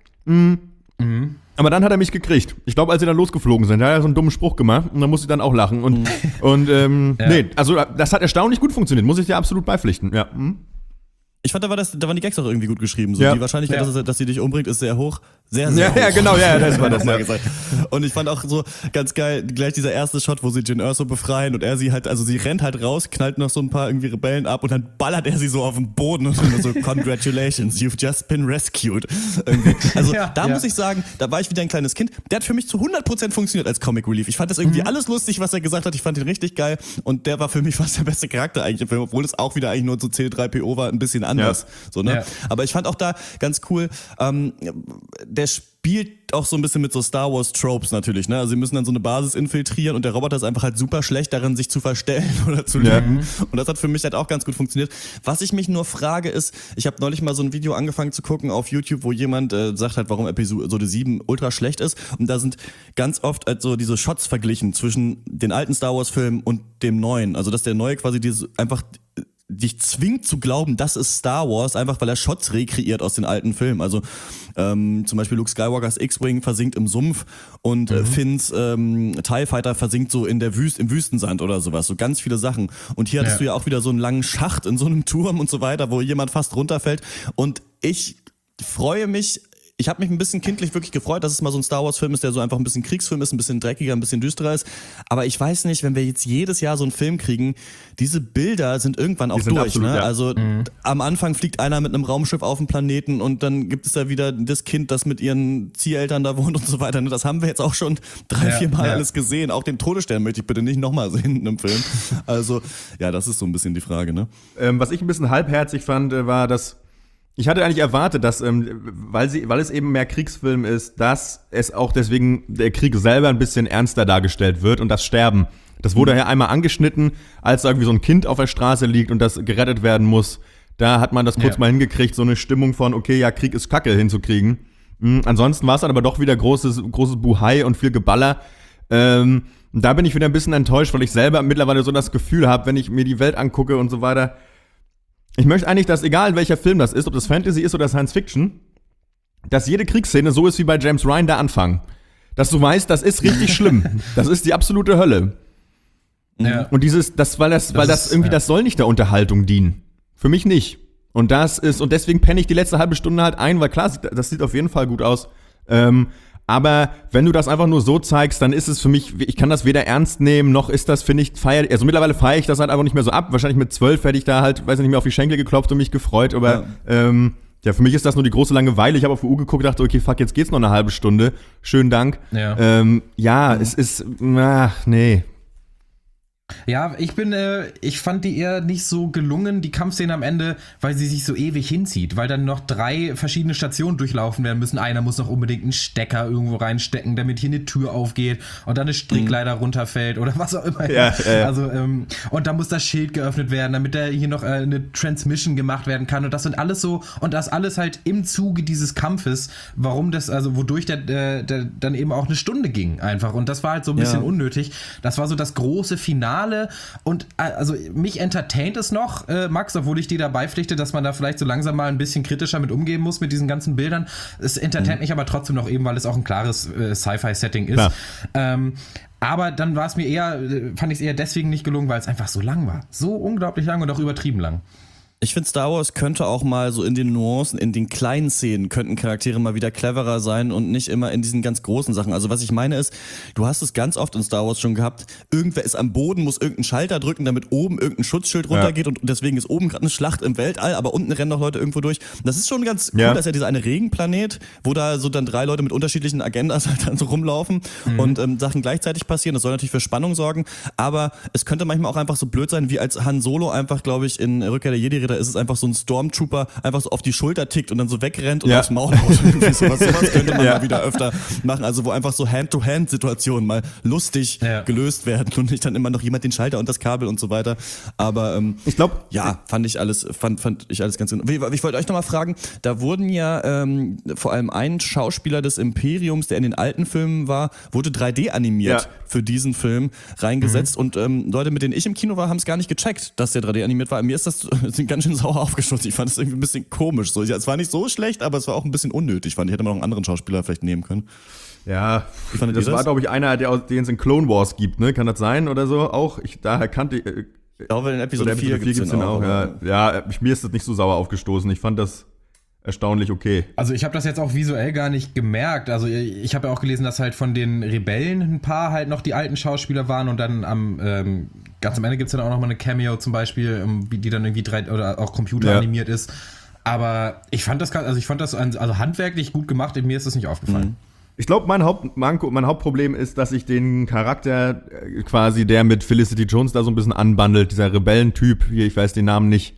Aber dann hat er mich gekriegt. Ich glaube, als sie dann losgeflogen sind, da hat er so einen dummen Spruch gemacht und dann musste ich dann auch lachen. Nee, also das hat erstaunlich gut funktioniert, muss ich dir absolut beipflichten. Ja. Ich fand, da waren die Gags auch irgendwie gut geschrieben. So. Ja. Die Wahrscheinlichkeit, dass sie dich umbringt, ist sehr hoch. Sehr, sehr hoch. Ja, genau, ja, das war das. Mal gesagt. Und ich fand auch so ganz geil, gleich dieser erste Shot, wo sie Jyn Erso befreien und er sie halt, also sie rennt halt raus, knallt noch so ein paar irgendwie Rebellen ab und dann ballert er sie so auf den Boden und so, congratulations, you've just been rescued. Irgendwie. Also muss ich sagen, da war ich wieder ein kleines Kind. Der hat für mich zu 100% funktioniert als Comic Relief. Ich fand das irgendwie alles lustig, was er gesagt hat. Ich fand ihn richtig geil und der war für mich fast der beste Charakter eigentlich im Film, obwohl es auch wieder eigentlich nur so C3PO war, ein bisschen anders. Ja. So, ne? Ja. Aber ich fand auch da ganz cool, der spielt auch so ein bisschen mit so Star Wars Tropes natürlich, ne? Also sie müssen dann so eine Basis infiltrieren und der Roboter ist einfach halt super schlecht darin, sich zu verstellen oder zu lügen. Und das hat für mich halt auch ganz gut funktioniert. Was ich mich nur frage ist, ich habe neulich mal so ein Video angefangen zu gucken auf YouTube, wo jemand sagt halt, warum Episode 7 ultra schlecht ist. Und da sind ganz oft halt so diese Shots verglichen zwischen den alten Star Wars Filmen und dem neuen. Also dass der neue quasi einfach dich zwingt zu glauben, das ist Star Wars, einfach weil er Shots rekreiert aus den alten Filmen. Also zum Beispiel Luke Skywalkers X-Wing versinkt im Sumpf und Finns TIE Fighter versinkt so in der im Wüstensand oder sowas. So ganz viele Sachen. Und hier hattest du ja auch wieder so einen langen Schacht in so einem Turm und so weiter, wo jemand fast runterfällt. Und ich freue mich, ich habe mich ein bisschen kindlich wirklich gefreut, dass es mal so ein Star Wars Film ist, der so einfach ein bisschen Kriegsfilm ist, ein bisschen dreckiger, ein bisschen düsterer ist. Aber ich weiß nicht, wenn wir jetzt jedes Jahr so einen Film kriegen, diese Bilder sind irgendwann auch durch. Absolut, ne? Ja. Also am Anfang fliegt einer mit einem Raumschiff auf den Planeten und dann gibt es da wieder das Kind, das mit ihren Zieheltern da wohnt und so weiter. Das haben wir jetzt auch schon 3-4 Mal alles gesehen. Auch den Todesstern möchte ich bitte nicht nochmal sehen in einem Film. Also ja, das ist so ein bisschen die Frage. Ne? Was ich ein bisschen halbherzig fand, war, dass ich hatte eigentlich erwartet, dass, weil es eben mehr Kriegsfilm ist, dass es auch deswegen der Krieg selber ein bisschen ernster dargestellt wird und das Sterben. Das wurde ja einmal angeschnitten, als da irgendwie so ein Kind auf der Straße liegt und das gerettet werden muss. Da hat man das kurz mal hingekriegt, so eine Stimmung von, okay, ja, Krieg ist Kacke hinzukriegen. Ansonsten war es dann aber doch wieder großes Buhai und viel Geballer. Da bin ich wieder ein bisschen enttäuscht, weil ich selber mittlerweile so das Gefühl habe, wenn ich mir die Welt angucke und so weiter, ich möchte eigentlich, dass egal welcher Film das ist, ob das Fantasy ist oder Science Fiction, dass jede Kriegsszene so ist wie bei James Ryan der Anfang. Dass du weißt, das ist richtig schlimm. Das ist die absolute Hölle. Ja. Und weil das irgendwie, das soll nicht der Unterhaltung dienen. Für mich nicht. Und deswegen penne ich die letzte halbe Stunde halt ein, weil klar, das sieht auf jeden Fall gut aus. Aber wenn du das einfach nur so zeigst, dann ist es für mich, ich kann das weder ernst nehmen, noch ist das, finde ich, also mittlerweile feiere ich das halt einfach nicht mehr so ab. Wahrscheinlich mit 12 hätte ich da halt, weiß ich nicht mehr, auf die Schenkel geklopft und mich gefreut, aber für mich ist das nur die große Langeweile. Ich habe auf die Uhr geguckt, dachte, okay, fuck, jetzt geht's noch eine halbe Stunde. Schönen Dank. Ja, es ist, nee. Ja, ich fand die eher nicht so gelungen, die Kampfszene am Ende, weil sie sich so ewig hinzieht, weil dann noch 3 verschiedene Stationen durchlaufen werden müssen. Einer muss noch unbedingt einen Stecker irgendwo reinstecken, damit hier eine Tür aufgeht und dann eine Strickleiter runterfällt oder was auch immer. Ja. Also, und dann muss das Schild geöffnet werden, damit da hier noch eine Transmission gemacht werden kann und das sind alles so, und das alles halt im Zuge dieses Kampfes, wodurch der dann eben auch eine Stunde ging einfach, und das war halt so ein bisschen unnötig. Das war so das große Finale. Und also mich entertaint es noch, Max, obwohl ich dir dabei pflichte, dass man da vielleicht so langsam mal ein bisschen kritischer mit umgehen muss mit diesen ganzen Bildern. Es entertaint mich aber trotzdem noch eben, weil es auch ein klares Sci-Fi-Setting ist. Aber dann war es mir fand ich es eher deswegen nicht gelungen, weil es einfach so lang war. So unglaublich lang und auch übertrieben lang. Ich finde, Star Wars könnte auch mal so in den Nuancen, in den kleinen Szenen, könnten Charaktere mal wieder cleverer sein und nicht immer in diesen ganz großen Sachen. Also was ich meine ist, du hast es ganz oft in Star Wars schon gehabt, irgendwer ist am Boden, muss irgendeinen Schalter drücken, damit oben irgendein Schutzschild runtergeht und deswegen ist oben gerade eine Schlacht im Weltall, aber unten rennen noch Leute irgendwo durch. Das ist schon ganz cool, dass ja dieser eine Regenplanet, wo da so dann 3 Leute mit unterschiedlichen Agendas halt dann so rumlaufen und Sachen gleichzeitig passieren. Das soll natürlich für Spannung sorgen, aber es könnte manchmal auch einfach so blöd sein, wie als Han Solo einfach, glaube ich, in Rückkehr der Jedi-Ritter ist es einfach so ein Stormtrooper einfach so auf die Schulter tickt und dann so wegrennt und aufs Maul haut. Sowas könnte man mal wieder öfter machen. Also wo einfach so Hand-to-Hand-Situationen mal lustig gelöst werden und nicht dann immer noch jemand den Schalter und das Kabel und so weiter. Aber ich glaube, fand ich alles ganz gut. Ich wollte euch nochmal fragen, da wurden ja vor allem ein Schauspieler des Imperiums, der in den alten Filmen war, wurde 3D animiert für diesen Film reingesetzt und Leute, mit denen ich im Kino war, haben es gar nicht gecheckt, dass der 3D animiert war. Mir ist das ganz schön sauer aufgestoßen. Ich fand es irgendwie ein bisschen komisch. So, es war nicht so schlecht, aber es war auch ein bisschen unnötig, fand ich. Hätte man noch einen anderen Schauspieler vielleicht nehmen können. Ja, das war, glaube ich, einer, den es in Clone Wars gibt, ne? Kann das sein oder so? Auch, daher kannte ich. Ich glaube, in Episode 4 gibt es den auch. Mir ist das nicht so sauer aufgestoßen. Ich fand das erstaunlich okay. Also ich habe das jetzt auch visuell gar nicht gemerkt. Also ich habe ja auch gelesen, dass halt von den Rebellen ein paar halt noch die alten Schauspieler waren und dann ganz am Ende gibt es dann auch noch mal eine Cameo zum Beispiel, die dann irgendwie 3 oder auch computeranimiert ist. Aber ich fand das handwerklich gut gemacht, mir ist das nicht aufgefallen. Ich glaube, mein Hauptproblem ist, dass ich den Charakter quasi, der mit Felicity Jones da so ein bisschen anbandelt, dieser Rebellentyp, hier, ich weiß den Namen nicht,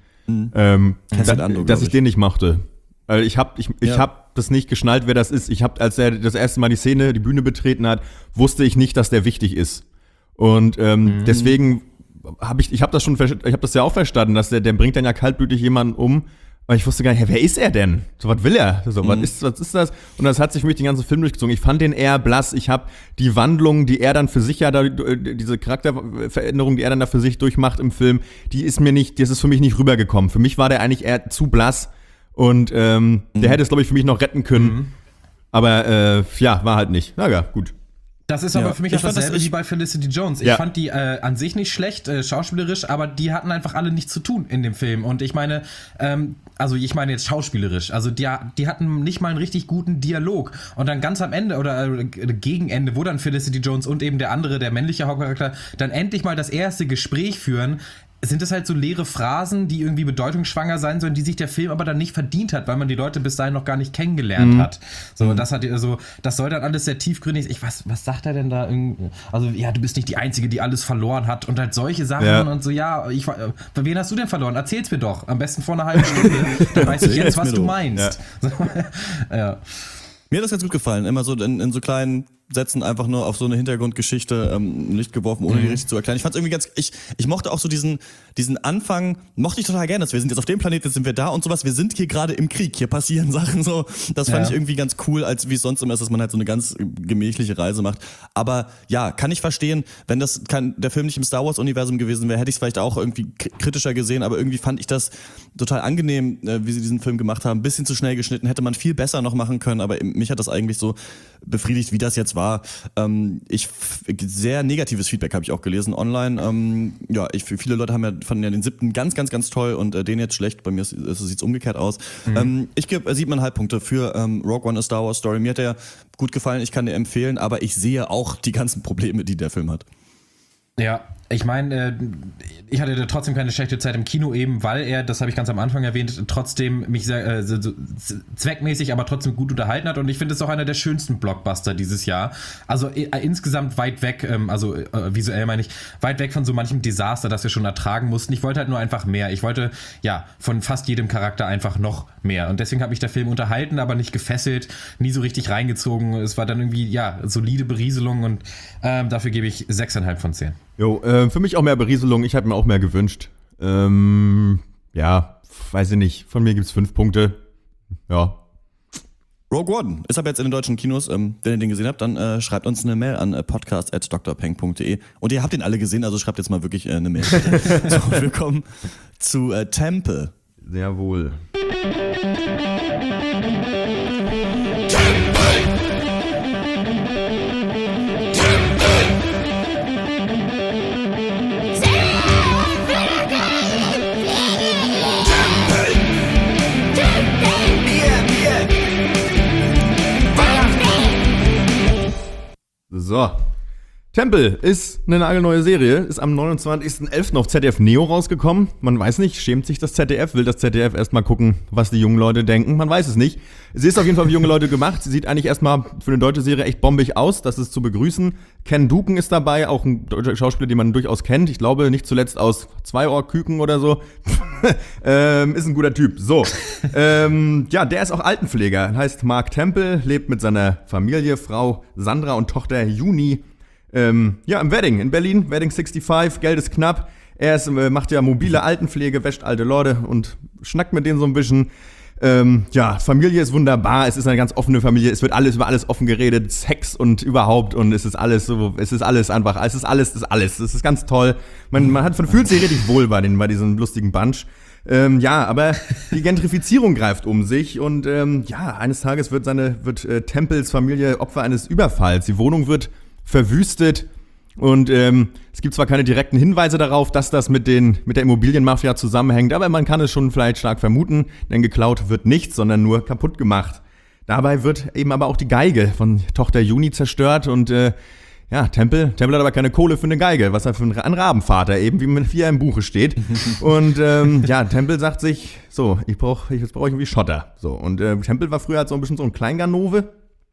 dass ich den nicht mochte. Weil ich hab das nicht geschnallt, wer das ist. Als er das erste Mal die Bühne betreten hat, wusste ich nicht, dass der wichtig ist. Und deswegen habe ich das ja auch verstanden, dass der bringt dann ja kaltblütig jemanden um. Aber ich wusste gar nicht, wer ist er denn? So, was will er? So, was ist das? Und das hat sich für mich den ganzen Film durchgezogen. Ich fand den eher blass. Ich habe die Wandlung, die er dann für sich diese Charakterveränderung, die er dann da für sich durchmacht im Film, das ist für mich nicht rübergekommen. Für mich war der eigentlich eher zu blass. Und der hätte es, glaube ich, für mich noch retten können. Aber war halt nicht. Na ja, gut. Das ist aber für mich auch dasselbe wie bei Felicity Jones. Ich fand die an sich nicht schlecht, schauspielerisch, aber die hatten einfach alle nichts zu tun in dem Film. Und ich meine, ich meine jetzt schauspielerisch. Also die hatten nicht mal einen richtig guten Dialog. Und dann ganz am Ende oder gegen Ende, wo dann Felicity Jones und eben der männliche Hauptcharakter dann endlich mal das erste Gespräch führen, sind es halt so leere Phrasen, die irgendwie bedeutungsschwanger sein sollen, die sich der Film aber dann nicht verdient hat, weil man die Leute bis dahin noch gar nicht kennengelernt hat. So, das soll dann alles sehr tiefgründig. Was sagt er denn da? Also, du bist nicht die Einzige, die alles verloren hat und halt solche Sachen und so, wen hast du denn verloren? Erzähl's mir doch. Am besten vor einer halben Stunde. Dann weiß ich jetzt, was du meinst. Ja. Mir hat das ganz gut gefallen. Immer so in so kleinen Sätzen einfach nur auf so eine Hintergrundgeschichte Licht geworfen, ohne die richtig zu erklären. Ich fand es irgendwie ich mochte auch so diesen Anfang, mochte ich total gerne, dass wir sind jetzt auf dem Planeten, jetzt sind wir da und sowas, wir sind hier gerade im Krieg, hier passieren Sachen so. Das fand ich irgendwie ganz cool, als wie es sonst immer ist, dass man halt so eine ganz gemächliche Reise macht. Aber ja, kann ich verstehen, wenn der Film nicht im Star Wars Universum gewesen wäre, hätte ich es vielleicht auch irgendwie kritischer gesehen, aber irgendwie fand ich das total angenehm, wie sie diesen Film gemacht haben. Ein bisschen zu schnell geschnitten, hätte man viel besser noch machen können, aber mich hat das eigentlich so befriedigt, wie das jetzt war. Sehr negatives Feedback habe ich auch gelesen online. Viele Leute fanden ja den 7. ganz, ganz, ganz toll und den jetzt schlecht. Bei mir sieht es umgekehrt aus. Ich gebe 7,5 Punkte für Rogue One, A Star Wars Story. Mir hat der gut gefallen, ich kann dir empfehlen, aber ich sehe auch die ganzen Probleme, die der Film hat. Ja, ich meine, ich hatte da trotzdem keine schlechte Zeit im Kino, eben weil er, das habe ich ganz am Anfang erwähnt, trotzdem mich sehr zweckmäßig, aber trotzdem gut unterhalten hat und ich finde es auch einer der schönsten Blockbuster dieses Jahr. Also insgesamt weit weg, visuell meine ich, weit weg von so manchem Desaster, das wir schon ertragen mussten. Ich wollte halt nur einfach mehr. Ich wollte, von fast jedem Charakter einfach noch mehr und deswegen hat mich der Film unterhalten, aber nicht gefesselt, nie so richtig reingezogen. Es war dann irgendwie, solide Berieselung und dafür gebe ich 6,5 von 10. Jo, für mich auch mehr Berieselung. Ich hätte mir auch mehr gewünscht. Weiß ich nicht. Von mir gibt's 5 Punkte. Ja. Rogue One ist aber jetzt in den deutschen Kinos. Wenn ihr den gesehen habt, dann schreibt uns eine Mail an podcast@drpeng.de. Und ihr habt den alle gesehen, also schreibt jetzt mal wirklich eine Mail. So, wir kommen zu Temple. Sehr wohl. So. Temple ist eine nagelneue Serie, ist am 29.11. auf ZDF Neo rausgekommen. Man weiß nicht, schämt sich das ZDF, will das ZDF erstmal gucken, was die jungen Leute denken. Man weiß es nicht. Sie ist auf jeden Fall für junge Leute gemacht. Sie sieht eigentlich erstmal für eine deutsche Serie echt bombig aus. Das ist zu begrüßen. Ken Duken ist dabei, auch ein deutscher Schauspieler, den man durchaus kennt. Ich glaube, nicht zuletzt aus 2 Ohrküken oder so. Ist ein guter Typ. So. Ja, der ist auch Altenpfleger. Heißt Mark Temple, lebt mit seiner Familie, Frau Sandra und Tochter Juni. Ja, im Wedding in Berlin, Wedding 65, Geld ist knapp. Er macht ja mobile Altenpflege, wäscht alte Leute und schnackt mit denen so ein bisschen. Ja, Familie ist wunderbar, es ist eine ganz offene Familie, es wird über alles offen geredet, Sex und überhaupt und es ist alles einfach, es ist ganz toll. Man fühlt sich richtig wohl bei diesem lustigen Bunch. Ja, aber die Gentrifizierung greift um sich und ja, eines Tages wird Temples Familie Opfer eines Überfalls. Die Wohnung wird verwüstet und es gibt zwar keine direkten Hinweise darauf, dass das mit der Immobilienmafia zusammenhängt, aber man kann es schon vielleicht stark vermuten, denn geklaut wird nichts, sondern nur kaputt gemacht. Dabei wird eben aber auch die Geige von Tochter Juni zerstört und ja, Temple hat aber keine Kohle für eine Geige, was er für ein Rabenvater eben, wie er im Buche steht. Und ja, Temple sagt sich, so, jetzt brauche ich irgendwie Schotter. So, und Temple war früher halt so ein bisschen so ein Kleinganove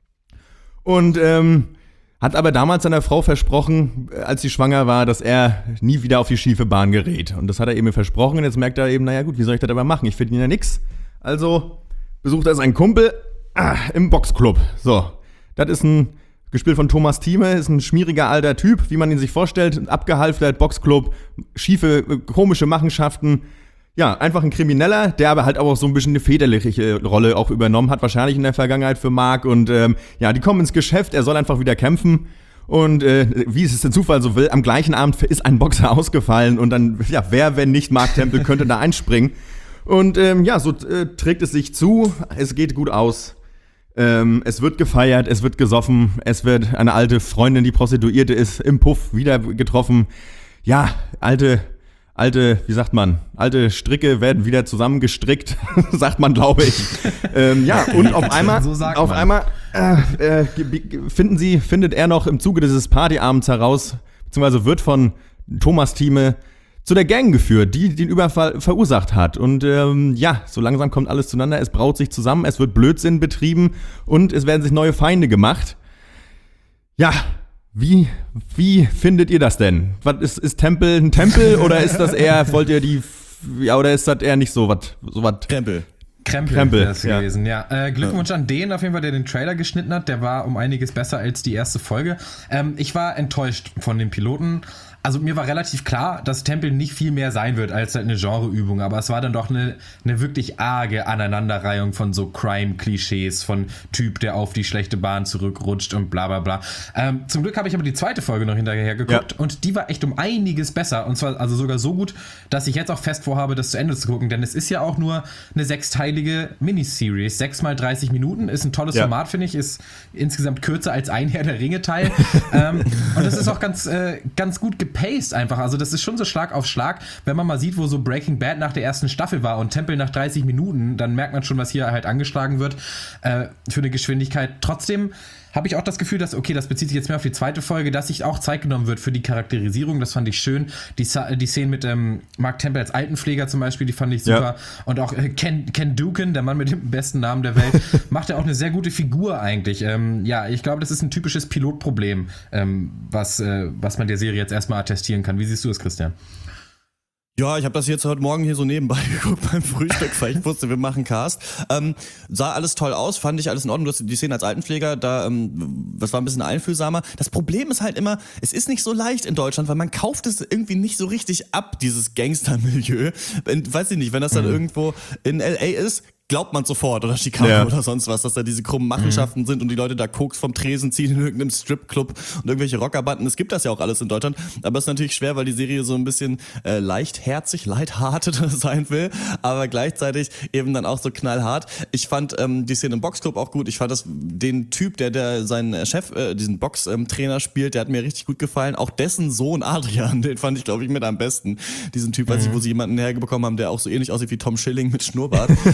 und hat aber damals seiner Frau versprochen, als sie schwanger war, dass er nie wieder auf die schiefe Bahn gerät. Und das hat er eben versprochen. Und jetzt merkt er eben, naja gut, wie soll ich das aber machen? Ich verdiene ja nix. Also besucht er seinen Kumpel im Boxclub. So, das ist gespielt von Thomas Thieme, ist ein schmieriger alter Typ, wie man ihn sich vorstellt. Abgehalftert, Boxclub, schiefe, komische Machenschaften. Ja, einfach ein Krimineller, der aber halt auch so ein bisschen eine väterliche Rolle auch übernommen hat, wahrscheinlich in der Vergangenheit für Mark. Und ja, die kommen ins Geschäft, er soll einfach wieder kämpfen. Und wie es der Zufall so will, am gleichen Abend ist ein Boxer ausgefallen. Und dann, ja, wer, wenn nicht Mark Temple, könnte da einspringen. Und ja, so trägt es sich zu, es geht gut aus. Es wird gefeiert, es wird gesoffen, es wird eine alte Freundin, die Prostituierte ist, im Puff wieder getroffen. Ja, alte, wie sagt man, alte Stricke werden wieder zusammengestrickt, sagt man, glaube ich. Ja, und auf einmal findet er noch im Zuge dieses Partyabends heraus, beziehungsweise wird von Thomas Thieme zu der Gang geführt, die den Überfall verursacht hat. Und ja, so langsam kommt alles zueinander, es braut sich zusammen, es wird Blödsinn betrieben und es werden sich neue Feinde gemacht. Ja, wie findet ihr das denn? Was ist Temple ein Tempel oder ist das eher, oder ist das eher nicht so was? Krempel wäre es gewesen, ja. Glückwunsch an den auf jeden Fall, der den Trailer geschnitten hat. Der war um einiges besser als die erste Folge. Ich war enttäuscht von dem Piloten. Also mir war relativ klar, dass Temple nicht viel mehr sein wird als halt eine Genreübung, aber es war dann doch eine wirklich arge Aneinanderreihung von so Crime-Klischees, von Typ, der auf die schlechte Bahn zurückrutscht und bla bla bla. Zum Glück habe ich aber die zweite Folge noch hinterher geguckt und die war echt um einiges besser und zwar also sogar so gut, dass ich jetzt auch fest vorhabe, das zu Ende zu gucken, denn es ist ja auch nur eine 6-teilige Miniseries, 6 mal 30 Minuten, ist ein tolles Format, finde ich, ist insgesamt kürzer als ein Herr der Ringe-Teil und das ist auch ganz gut gepaced einfach, also das ist schon so Schlag auf Schlag, wenn man mal sieht, wo so Breaking Bad nach der ersten Staffel war und Temple nach 30 Minuten, dann merkt man schon, was hier halt angeschlagen wird für eine Geschwindigkeit. Trotzdem habe ich auch das Gefühl, dass, okay, das bezieht sich jetzt mehr auf die zweite Folge, dass sich auch Zeit genommen wird für die Charakterisierung, das fand ich schön. Die Szenen mit Mark Temple als Altenpfleger zum Beispiel, die fand ich super. Ja. Und auch Ken Duken, der Mann mit dem besten Namen der Welt, macht ja auch eine sehr gute Figur eigentlich. Ja, ich glaube, das ist ein typisches Pilotproblem, was man der Serie jetzt erstmal attestieren kann. Wie siehst du das, Christian? Ja, ich habe das jetzt heute Morgen hier so nebenbei geguckt beim Frühstück, weil ich wusste, wir machen Cast. Sah alles toll aus, fand ich alles in Ordnung. Du hast die Szene als Altenpfleger, das war ein bisschen einfühlsamer. Das Problem ist halt immer, es ist nicht so leicht in Deutschland, weil man kauft es irgendwie nicht so richtig ab, dieses Gangster-Milieu. Weiß ich nicht, wenn das dann irgendwo in L.A. ist, glaubt man sofort, oder Chicago oder sonst was, dass da diese krummen Machenschaften sind und die Leute da Koks vom Tresen ziehen in irgendeinem Stripclub und irgendwelche Rockerbanden. Es gibt das ja auch alles in Deutschland, aber es ist natürlich schwer, weil die Serie so ein bisschen leichtherzig, lighthearted sein will, aber gleichzeitig eben dann auch so knallhart. Ich fand die Szene im Boxclub auch gut. Ich fand den Typ, der seinen Chef, diesen Boxtrainer spielt, der hat mir richtig gut gefallen. Auch dessen Sohn Adrian, den fand ich, glaube ich, mit am besten. Diesen Typ, weiß ich, wo sie jemanden herbekommen haben, der auch so ähnlich aussieht wie Tom Schilling mit Schnurrbart.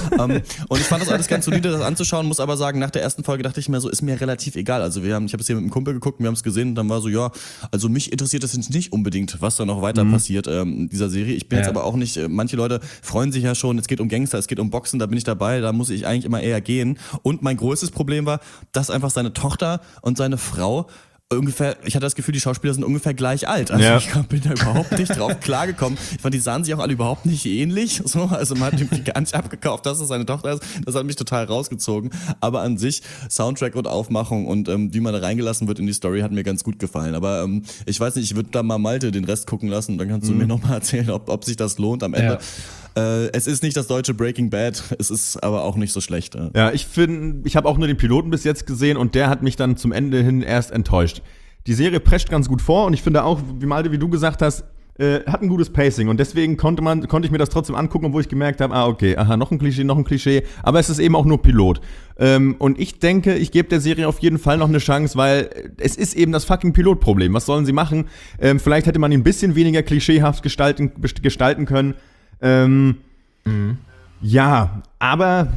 Und ich fand das alles ganz solide, das anzuschauen, muss aber sagen, nach der ersten Folge dachte ich mir so, ist mir relativ egal. Also ich habe es hier mit einem Kumpel geguckt, wir haben es gesehen und dann war so, ja, also mich interessiert das jetzt nicht unbedingt, was da noch weiter passiert in dieser Serie. Ich bin jetzt aber auch nicht, manche Leute freuen sich ja schon, es geht um Gangster, es geht um Boxen, da bin ich dabei, da muss ich eigentlich immer eher gehen. Und mein größtes Problem war, dass einfach seine Tochter und seine Frau ungefähr, ich hatte das Gefühl, die Schauspieler sind ungefähr gleich alt. Also ich bin da überhaupt nicht drauf klargekommen. Ich fand, die sahen sich auch alle überhaupt nicht ähnlich. So, also man hat irgendwie gar nicht abgekauft, dass es seine Tochter ist. Das hat mich total rausgezogen. Aber an sich, Soundtrack und Aufmachung und wie man da reingelassen wird in die Story, hat mir ganz gut gefallen. Aber ich weiß nicht, ich würde da mal Malte den Rest gucken lassen und dann kannst du mir nochmal erzählen, ob sich das lohnt am Ende. Es ist nicht das deutsche Breaking Bad, es ist aber auch nicht so schlecht. Ja, ich habe auch nur den Piloten bis jetzt gesehen und der hat mich dann zum Ende hin erst enttäuscht. Die Serie prescht ganz gut vor und ich finde auch, wie Malte, wie du gesagt hast, hat ein gutes Pacing und deswegen konnte ich mir das trotzdem angucken, obwohl ich gemerkt habe, noch ein Klischee, aber es ist eben auch nur Pilot. Und ich denke, ich gebe der Serie auf jeden Fall noch eine Chance, weil es ist eben das fucking Pilotproblem. Was sollen sie machen? Vielleicht hätte man ihn ein bisschen weniger klischeehaft gestalten können. Ja, aber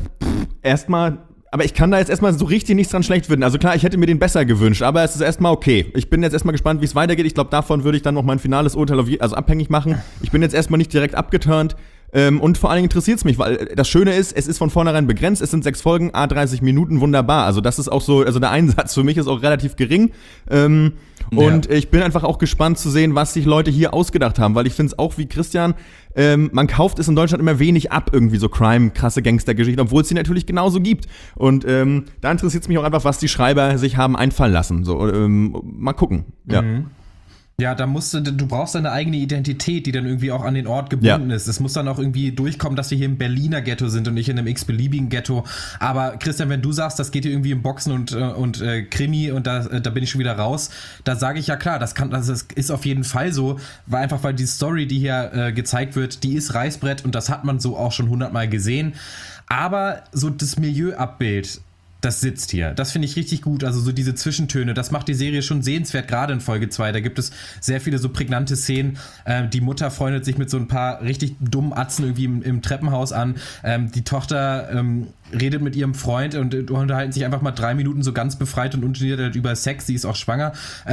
aber ich kann da jetzt erstmal so richtig nichts dran schlecht finden. Also klar, ich hätte mir den besser gewünscht, aber es ist erstmal okay. Ich bin jetzt erstmal gespannt, wie es weitergeht. Ich glaube, davon würde ich dann noch mein finales Urteil abhängig machen. Ich bin jetzt erstmal nicht direkt abgeturnt. Und vor allen Dingen interessiert es mich, weil das Schöne ist, es ist von vornherein begrenzt, es sind 6 Folgen, 30 Minuten, wunderbar. Also das ist auch so, also der Einsatz für mich ist auch relativ gering. Und ich bin einfach auch gespannt zu sehen, was sich Leute hier ausgedacht haben, weil ich finde es auch wie Christian, man kauft es in Deutschland immer wenig ab, irgendwie so Crime, krasse Gangstergeschichten, obwohl es sie natürlich genauso gibt. Und da interessiert es mich auch einfach, was die Schreiber sich haben einfallen lassen. So, mal gucken, ja. Ja, du brauchst deine eigene Identität, die dann irgendwie auch an den Ort gebunden ist. Es muss dann auch irgendwie durchkommen, dass wir hier im Berliner Ghetto sind und nicht in einem x-beliebigen Ghetto. Aber Christian, wenn du sagst, das geht hier irgendwie im Boxen und Krimi und da bin ich schon wieder raus, da sage ich ja klar, das ist auf jeden Fall so, weil die Story, die hier gezeigt wird, die ist Reißbrett und das hat man so auch schon 100-mal gesehen. Aber so das Milieuabbild, das sitzt hier. Das finde ich richtig gut. Also so diese Zwischentöne, das macht die Serie schon sehenswert, gerade in Folge 2. Da gibt es sehr viele so prägnante Szenen. Die Mutter freundet sich mit so ein paar richtig dummen Atzen irgendwie im Treppenhaus an. Die Tochter redet mit ihrem Freund und unterhalten sich einfach mal 3 Minuten so ganz befreit und ungeniert über Sex. Sie ist auch schwanger.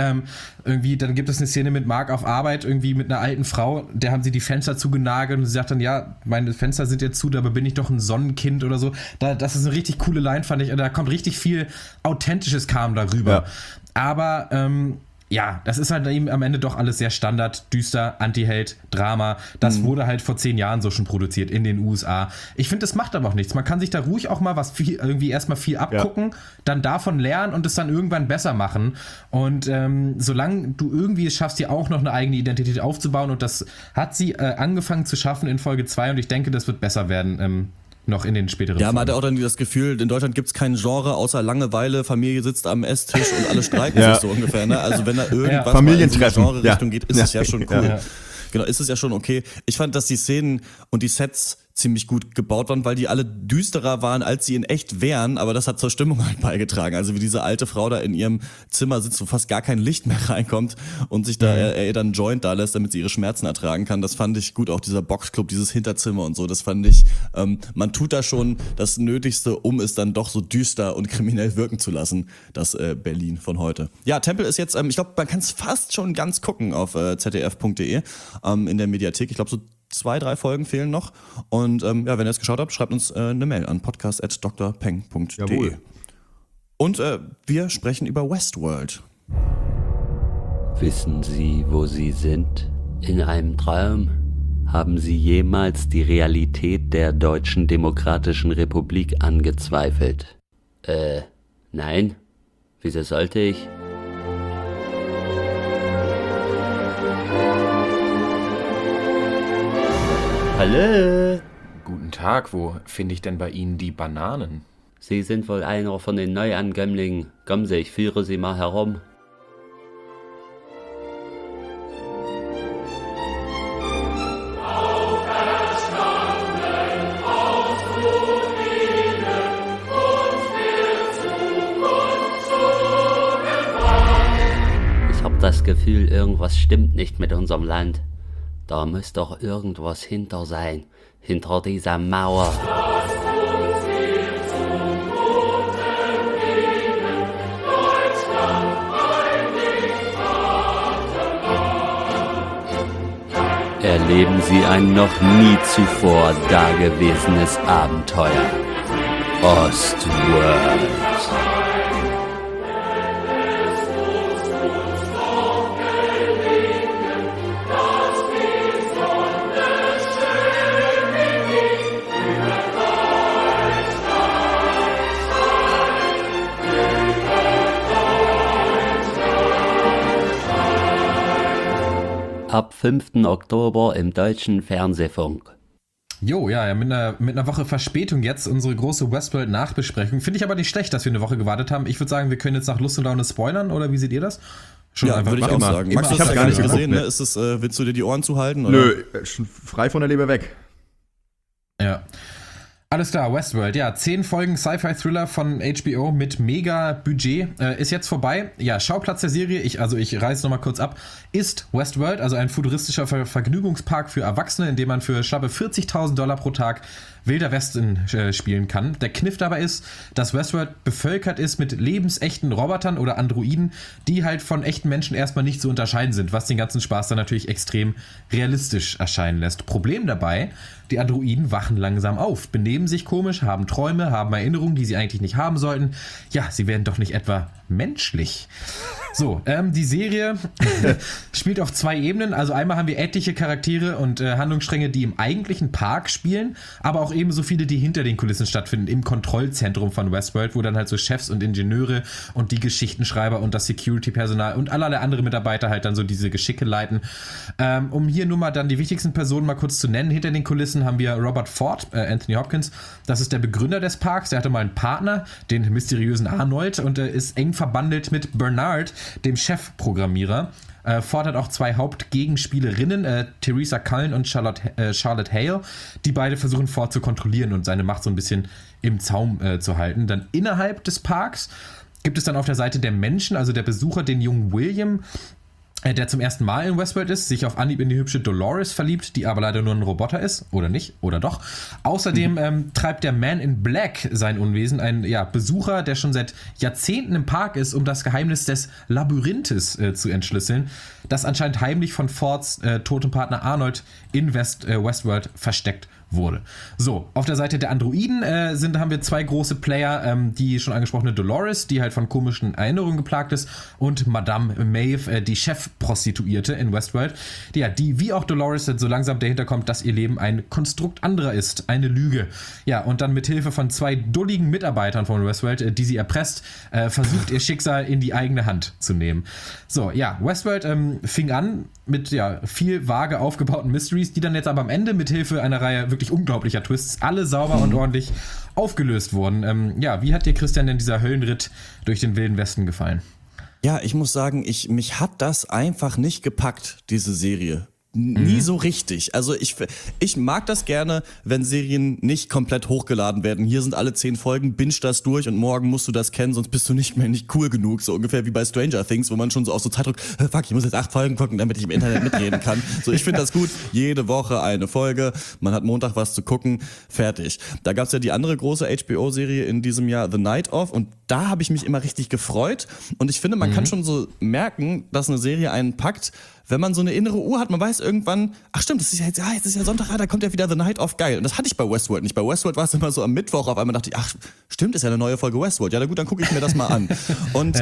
Dann gibt es eine Szene mit Mark auf Arbeit, irgendwie mit einer alten Frau. Der haben sie die Fenster zugenagelt und sie sagt dann, ja, meine Fenster sind jetzt zu, dabei bin ich doch ein Sonnenkind oder so. Das ist eine richtig coole Line, fand ich. Da kommt richtig viel Authentisches Kram darüber. Ja. Aber das ist halt eben am Ende doch alles sehr Standard, düster, Anti-Held, Drama. Das wurde halt vor 10 Jahren so schon produziert in den USA. Ich finde, das macht aber auch nichts. Man kann sich da ruhig auch mal erstmal viel abgucken, dann davon lernen und es dann irgendwann besser machen. Und solange du irgendwie es schaffst, dir auch noch eine eigene Identität aufzubauen, und das hat sie angefangen zu schaffen in Folge 2 und ich denke, das wird besser werden, noch in den späteren Ja, man hat auch dann das Gefühl, in Deutschland gibt es kein Genre außer Langeweile, Familie sitzt am Esstisch und alle streiten sich so ungefähr. Ne? Also wenn da irgendwas mal in so eine Genre-Richtung geht, ist es ja schon cool. Ja. Genau, ist es ja schon okay. Ich fand, dass die Szenen und die Sets ziemlich gut gebaut waren, weil die alle düsterer waren, als sie in echt wären, aber das hat zur Stimmung halt beigetragen. Also wie diese alte Frau da in ihrem Zimmer sitzt, wo fast gar kein Licht mehr reinkommt und sich da er dann einen Joint da lässt, damit sie ihre Schmerzen ertragen kann. Das fand ich gut, auch dieser Boxclub, dieses Hinterzimmer und so, das fand ich, man tut da schon das Nötigste, um es dann doch so düster und kriminell wirken zu lassen, das Berlin von heute. Ja, Tempel ist jetzt, ich glaube, man kann es fast schon ganz gucken auf zdf.de in der Mediathek. Ich glaube, so 2, 3 Folgen fehlen noch. Und wenn ihr es geschaut habt, schreibt uns eine Mail an podcast@drpeng.de. Jawohl. Und wir sprechen über Westworld. Wissen Sie, wo Sie sind? In einem Traum? Haben Sie jemals die Realität der Deutschen Demokratischen Republik angezweifelt? Nein? Wieso sollte ich? Hallo? Guten Tag, wo finde ich denn bei Ihnen die Bananen? Sie sind wohl einer von den Neuankömmlingen. Kommen Sie, ich führe Sie mal herum. Ich habe das Gefühl, irgendwas stimmt nicht mit unserem Land. Da muss doch irgendwas hinter sein. Hinter dieser Mauer. erleben Sie ein noch nie zuvor dagewesenes Abenteuer. Ostworld. Ab 5. Oktober im deutschen Fernsehfunk. Jo, ja, mit einer Woche Verspätung jetzt unsere große Westworld-Nachbesprechung. Finde ich aber nicht schlecht, dass wir eine Woche gewartet haben. Ich würde sagen, wir können jetzt nach Lust und Laune spoilern, oder wie seht ihr das? Schon ja, würde ich auch sagen. Max, ich habe gar nicht gesehen. Ne? Ist es, willst du dir die Ohren zuhalten? Oder? Nö, frei von der Leber weg. Ja. Alles klar, Westworld, ja, 10 Folgen Sci-Fi-Thriller von HBO mit mega Budget, ist jetzt vorbei. Ja, Schauplatz der Serie, ich reiße nochmal kurz ab, ist Westworld, also ein futuristischer Vergnügungspark für Erwachsene, in dem man für schlappe $40.000 pro Tag Wilder Westen spielen kann. Der Kniff dabei ist, dass Westworld bevölkert ist mit lebensechten Robotern oder Androiden, die halt von echten Menschen erstmal nicht zu unterscheiden sind, was den ganzen Spaß dann natürlich extrem realistisch erscheinen lässt. Problem dabei, die Androiden wachen langsam auf, benehmen sich komisch, haben Träume, haben Erinnerungen, die sie eigentlich nicht haben sollten. Ja, sie werden doch nicht etwa menschlich. So, die Serie spielt auf 2 Ebenen. Also einmal haben wir etliche Charaktere und Handlungsstränge, die im eigentlichen Park spielen, aber auch ebenso viele, die hinter den Kulissen stattfinden, im Kontrollzentrum von Westworld, wo dann halt so Chefs und Ingenieure und die Geschichtenschreiber und das Security-Personal und allerlei andere Mitarbeiter halt dann so diese Geschicke leiten. Um hier nur mal dann die wichtigsten Personen mal kurz zu nennen, hinter den Kulissen haben wir Robert Ford, Anthony Hopkins, das ist der Begründer des Parks, der hatte mal einen Partner, den mysteriösen Arnold, und ist eng verbandelt mit Bernard, dem Chefprogrammierer. Ford hat auch 2 Hauptgegenspielerinnen, Theresa Cullen und Charlotte Hale, die beide versuchen Ford zu kontrollieren und seine Macht so ein bisschen im Zaum zu halten. Dann innerhalb des Parks gibt es dann auf der Seite der Menschen, also der Besucher, den jungen William, der zum ersten Mal in Westworld ist, sich auf Anhieb in die hübsche Dolores verliebt, die aber leider nur ein Roboter ist, oder nicht, oder doch. Außerdem treibt der Man in Black sein Unwesen, ein Besucher, der schon seit Jahrzehnten im Park ist, um das Geheimnis des Labyrinthes zu entschlüsseln, das anscheinend heimlich von Fords totem Partner Arnold in Westworld versteckt wurde. So, auf der Seite der Androiden haben wir 2 große Player, die schon angesprochene Dolores, die halt von komischen Erinnerungen geplagt ist, und Madame Maeve, die Chefprostituierte in Westworld, die wie auch Dolores so langsam dahinter kommt, dass ihr Leben ein Konstrukt anderer ist, eine Lüge. Ja, und dann mit Hilfe von 2 dulligen Mitarbeitern von Westworld, die sie erpresst, versucht ihr Schicksal in die eigene Hand zu nehmen. So, ja, Westworld fing an mit viel vage aufgebauten Mysteries, die dann jetzt aber am Ende mit Hilfe einer Reihe wirklich unglaublicher Twists alle sauber und ordentlich aufgelöst wurden. Wie hat dir, Christian, denn dieser Höllenritt durch den Wilden Westen gefallen? Ja, ich muss sagen, mich hat das einfach nicht gepackt, diese Serie. Nie so richtig. Also ich mag das gerne, wenn Serien nicht komplett hochgeladen werden. Hier sind alle 10 Folgen, binge das durch und morgen musst du das kennen, sonst bist du nicht cool genug. So ungefähr wie bei Stranger Things, wo man schon so auf so Zeitdruck, fuck, ich muss jetzt 8 Folgen gucken, damit ich im Internet mitreden kann. So, ich finde das gut. Jede Woche eine Folge. Man hat Montag was zu gucken. Fertig. Da gab's ja die andere große HBO-Serie in diesem Jahr, The Night Of, und da habe ich mich immer richtig gefreut. Und ich finde, man kann schon so merken, dass eine Serie einen packt, wenn man so eine innere Uhr hat, man weiß irgendwann, ach stimmt, das ist ja jetzt ist ja Sonntag, da kommt ja wieder The Night Of, geil. Und das hatte ich bei Westworld nicht. Bei Westworld war es immer so am Mittwoch, auf einmal dachte ich, ach stimmt, ist ja eine neue Folge Westworld. Ja, na gut, dann gucke ich mir das mal an. Und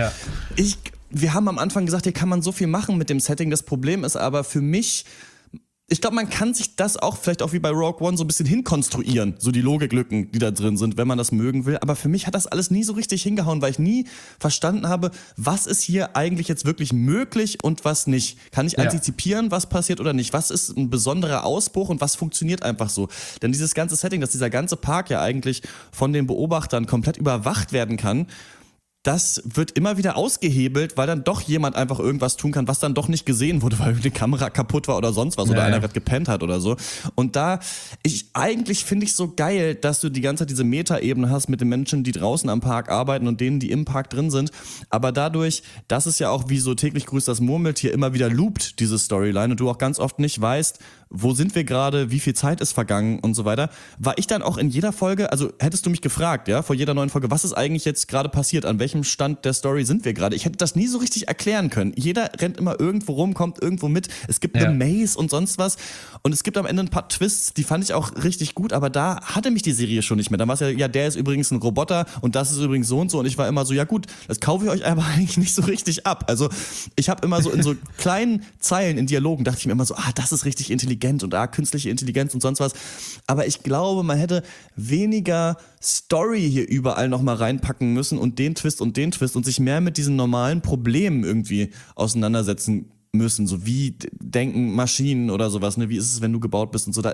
wir haben am Anfang gesagt, hier kann man so viel machen mit dem Setting. Das Problem ist aber für mich, ich glaube, man kann sich das auch vielleicht auch wie bei Rogue One so ein bisschen hinkonstruieren, so die Logiklücken, die da drin sind, wenn man das mögen will. Aber für mich hat das alles nie so richtig hingehauen, weil ich nie verstanden habe, was ist hier eigentlich jetzt wirklich möglich und was nicht. Kann ich antizipieren, was passiert oder nicht? Was ist ein besonderer Ausbruch und was funktioniert einfach so? Denn dieses ganze Setting, dass dieser ganze Park ja eigentlich von den Beobachtern komplett überwacht werden kann, das wird immer wieder ausgehebelt, weil dann doch jemand einfach irgendwas tun kann, was dann doch nicht gesehen wurde, weil die Kamera kaputt war oder sonst was oder einer gerade gepennt hat oder so. Und eigentlich finde ich so geil, dass du die ganze Zeit diese Metaebene hast mit den Menschen, die draußen am Park arbeiten und denen, die im Park drin sind. Aber dadurch, dass es ja auch wie so täglich grüßt das Murmeltier immer wieder loopt, diese Storyline, und du auch ganz oft nicht weißt, wo sind wir gerade, wie viel Zeit ist vergangen und so weiter, war ich dann auch in jeder Folge, also hättest du mich gefragt, ja, vor jeder neuen Folge, was ist eigentlich jetzt gerade passiert, an welchem Stand der Story sind wir gerade? Ich hätte das nie so richtig erklären können. Jeder rennt immer irgendwo rum, kommt irgendwo mit, es gibt eine Maze und sonst was und es gibt am Ende ein paar Twists, die fand ich auch richtig gut, aber da hatte mich die Serie schon nicht mehr. Da war es ja, der ist übrigens ein Roboter und das ist übrigens so und so und ich war immer so, ja gut, das kaufe ich euch aber eigentlich nicht so richtig ab. Also ich habe immer so in so kleinen Zeilen in Dialogen dachte ich mir immer so, das ist richtig intelligent und künstliche Intelligenz und sonst was. Aber ich glaube, man hätte weniger Story hier überall nochmal reinpacken müssen und den Twist und sich mehr mit diesen normalen Problemen irgendwie auseinandersetzen müssen. So wie denken Maschinen oder sowas, ne? Wie ist es, wenn du gebaut bist und so. Da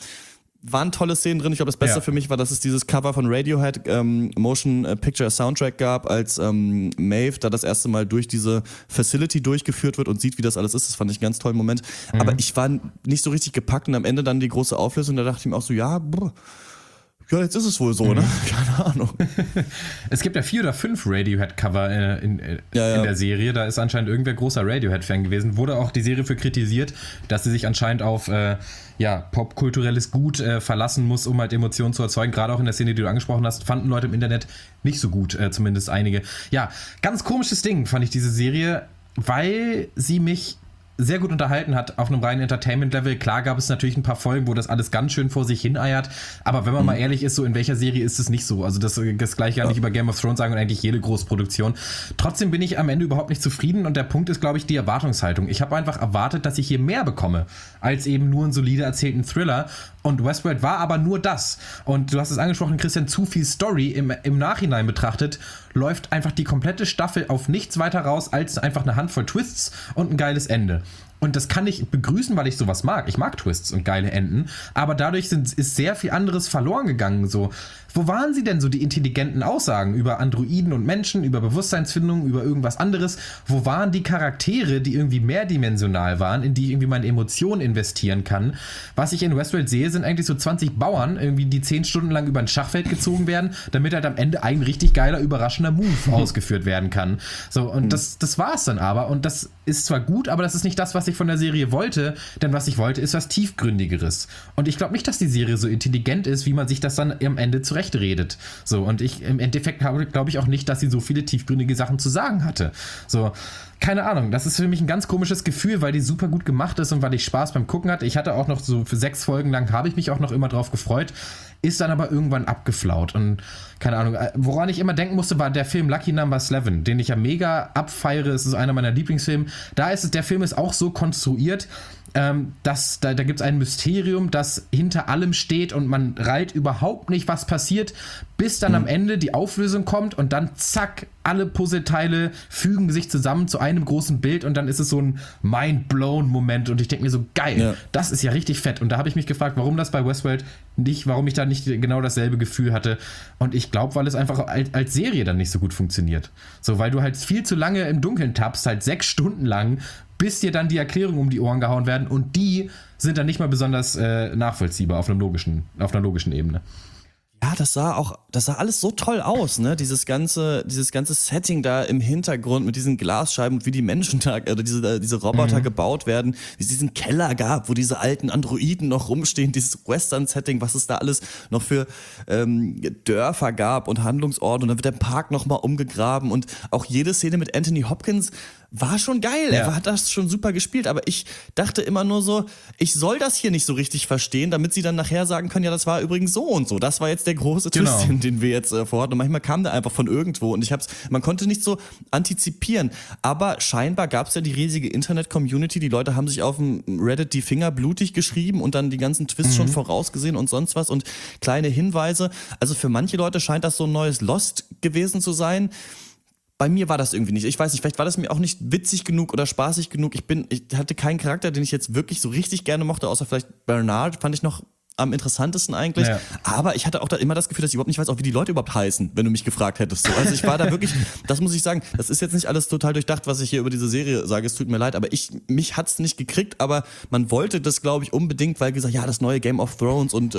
waren tolle Szenen drin. Ich glaube, das Beste für mich war, dass es dieses Cover von Radiohead Motion Picture Soundtrack gab, als Maeve da das erste Mal durch diese Facility durchgeführt wird und sieht, wie das alles ist. Das fand ich einen ganz tollen Moment. Aber ich war nicht so richtig gepackt und am Ende dann die große Auflösung, da dachte ich mir auch so, ja, jetzt ist es wohl so, ne? Keine Ahnung. Es gibt ja 4 oder 5 Radiohead-Cover in der Serie. Da ist anscheinend irgendwer großer Radiohead-Fan gewesen. Wurde auch die Serie für kritisiert, dass sie sich anscheinend auf popkulturelles Gut verlassen muss, um halt Emotionen zu erzeugen. Gerade auch in der Szene, die du angesprochen hast, fanden Leute im Internet nicht so gut, zumindest einige. Ja, ganz komisches Ding fand ich diese Serie, weil sie mich sehr gut unterhalten hat auf einem reinen Entertainment-Level. Klar gab es natürlich ein paar Folgen, wo das alles ganz schön vor sich hin eiert, aber wenn man mal ehrlich ist, so in welcher Serie ist es nicht so? Also das gleich gar nicht über Game of Thrones sagen und eigentlich jede Großproduktion. Trotzdem bin ich am Ende überhaupt nicht zufrieden und der Punkt ist, glaube ich, die Erwartungshaltung. Ich habe einfach erwartet, dass ich hier mehr bekomme, als eben nur einen solide erzählten Thriller und Westworld war aber nur das. Und du hast es angesprochen, Christian, zu viel Story im Nachhinein betrachtet, läuft einfach die komplette Staffel auf nichts weiter raus als einfach eine Handvoll Twists und ein geiles Ende. Und das kann ich begrüßen, weil ich sowas mag. Ich mag Twists und geile Enden, aber dadurch ist sehr viel anderes verloren gegangen. So, wo waren sie denn so, die intelligenten Aussagen über Androiden und Menschen, über Bewusstseinsfindung, über irgendwas anderes? Wo waren die Charaktere, die irgendwie mehrdimensional waren, in die ich irgendwie meine Emotionen investieren kann? Was ich in Westworld sehe, sind eigentlich so 20 Bauern, irgendwie, die 10 Stunden lang über ein Schachfeld gezogen werden, damit halt am Ende ein richtig geiler, überraschender Move ausgeführt werden kann. So, und das war's dann aber. Und das ist zwar gut, aber das ist nicht das, was ich von der Serie wollte, denn was ich wollte, ist was Tiefgründigeres. Und ich glaube nicht, dass die Serie so intelligent ist, wie man sich das dann am Ende zurechtredet. So, und im Endeffekt glaube ich auch nicht, dass sie so viele tiefgründige Sachen zu sagen hatte. So, keine Ahnung, das ist für mich ein ganz komisches Gefühl, weil die super gut gemacht ist und weil ich Spaß beim Gucken hatte. Ich hatte auch noch so für 6 Folgen lang, habe ich mich auch noch immer drauf gefreut, ist dann aber irgendwann abgeflaut und keine Ahnung, woran ich immer denken musste, war der Film Lucky Number 11, den ich ja mega abfeiere, es ist einer meiner Lieblingsfilme. Der Film ist auch so konstruiert, dass da gibt es ein Mysterium, das hinter allem steht und man reiht überhaupt nicht, was passiert, bis dann am Ende die Auflösung kommt und dann zack, alle Puzzleteile fügen sich zusammen zu einem großen Bild und dann ist es so ein Mind-blown-Moment und ich denke mir so, geil, das ist ja richtig fett. Und da habe ich mich gefragt, warum das bei Westworld warum ich da nicht genau dasselbe Gefühl hatte. Und ich glaube, weil es einfach als Serie dann nicht so gut funktioniert. So, weil du halt viel zu lange im Dunkeln tappst, halt 6 Stunden lang, bis dir dann die Erklärungen um die Ohren gehauen werden und die sind dann nicht mal besonders nachvollziehbar auf einer logischen Ebene. Ja, das sah alles so toll aus, ne? Dieses ganze Setting da im Hintergrund mit diesen Glasscheiben und wie die Menschen da, diese Roboter gebaut werden, wie es diesen Keller gab, wo diese alten Androiden noch rumstehen, dieses Western-Setting, was es da alles noch für Dörfer gab und Handlungsorte und dann wird der Park nochmal umgegraben und auch jede Szene mit Anthony Hopkins war schon geil, er hat das schon super gespielt, aber ich dachte immer nur so, ich soll das hier nicht so richtig verstehen, damit sie dann nachher sagen können, ja, das war übrigens so und so, das war jetzt der große Twist, den wir jetzt vorhatten und manchmal kam der einfach von irgendwo und man konnte nicht so antizipieren, aber scheinbar gab es ja die riesige Internet-Community, die Leute haben sich auf dem Reddit die Finger blutig geschrieben und dann die ganzen Twists schon vorausgesehen und sonst was und kleine Hinweise, also für manche Leute scheint das so ein neues Lost gewesen zu sein. Bei mir war das irgendwie nicht. Ich weiß nicht, vielleicht war das mir auch nicht witzig genug oder spaßig genug. Ich hatte keinen Charakter, den ich jetzt wirklich so richtig gerne mochte, außer vielleicht Bernard, fand ich noch am interessantesten eigentlich. Ja. Aber ich hatte auch da immer das Gefühl, dass ich überhaupt nicht weiß, auch wie die Leute überhaupt heißen, wenn du mich gefragt hättest. So. Also ich war da wirklich, das muss ich sagen, das ist jetzt nicht alles total durchdacht, was ich hier über diese Serie sage, es tut mir leid, aber mich hat's nicht gekriegt, aber man wollte das, glaube ich, unbedingt, weil gesagt, ja, das neue Game of Thrones und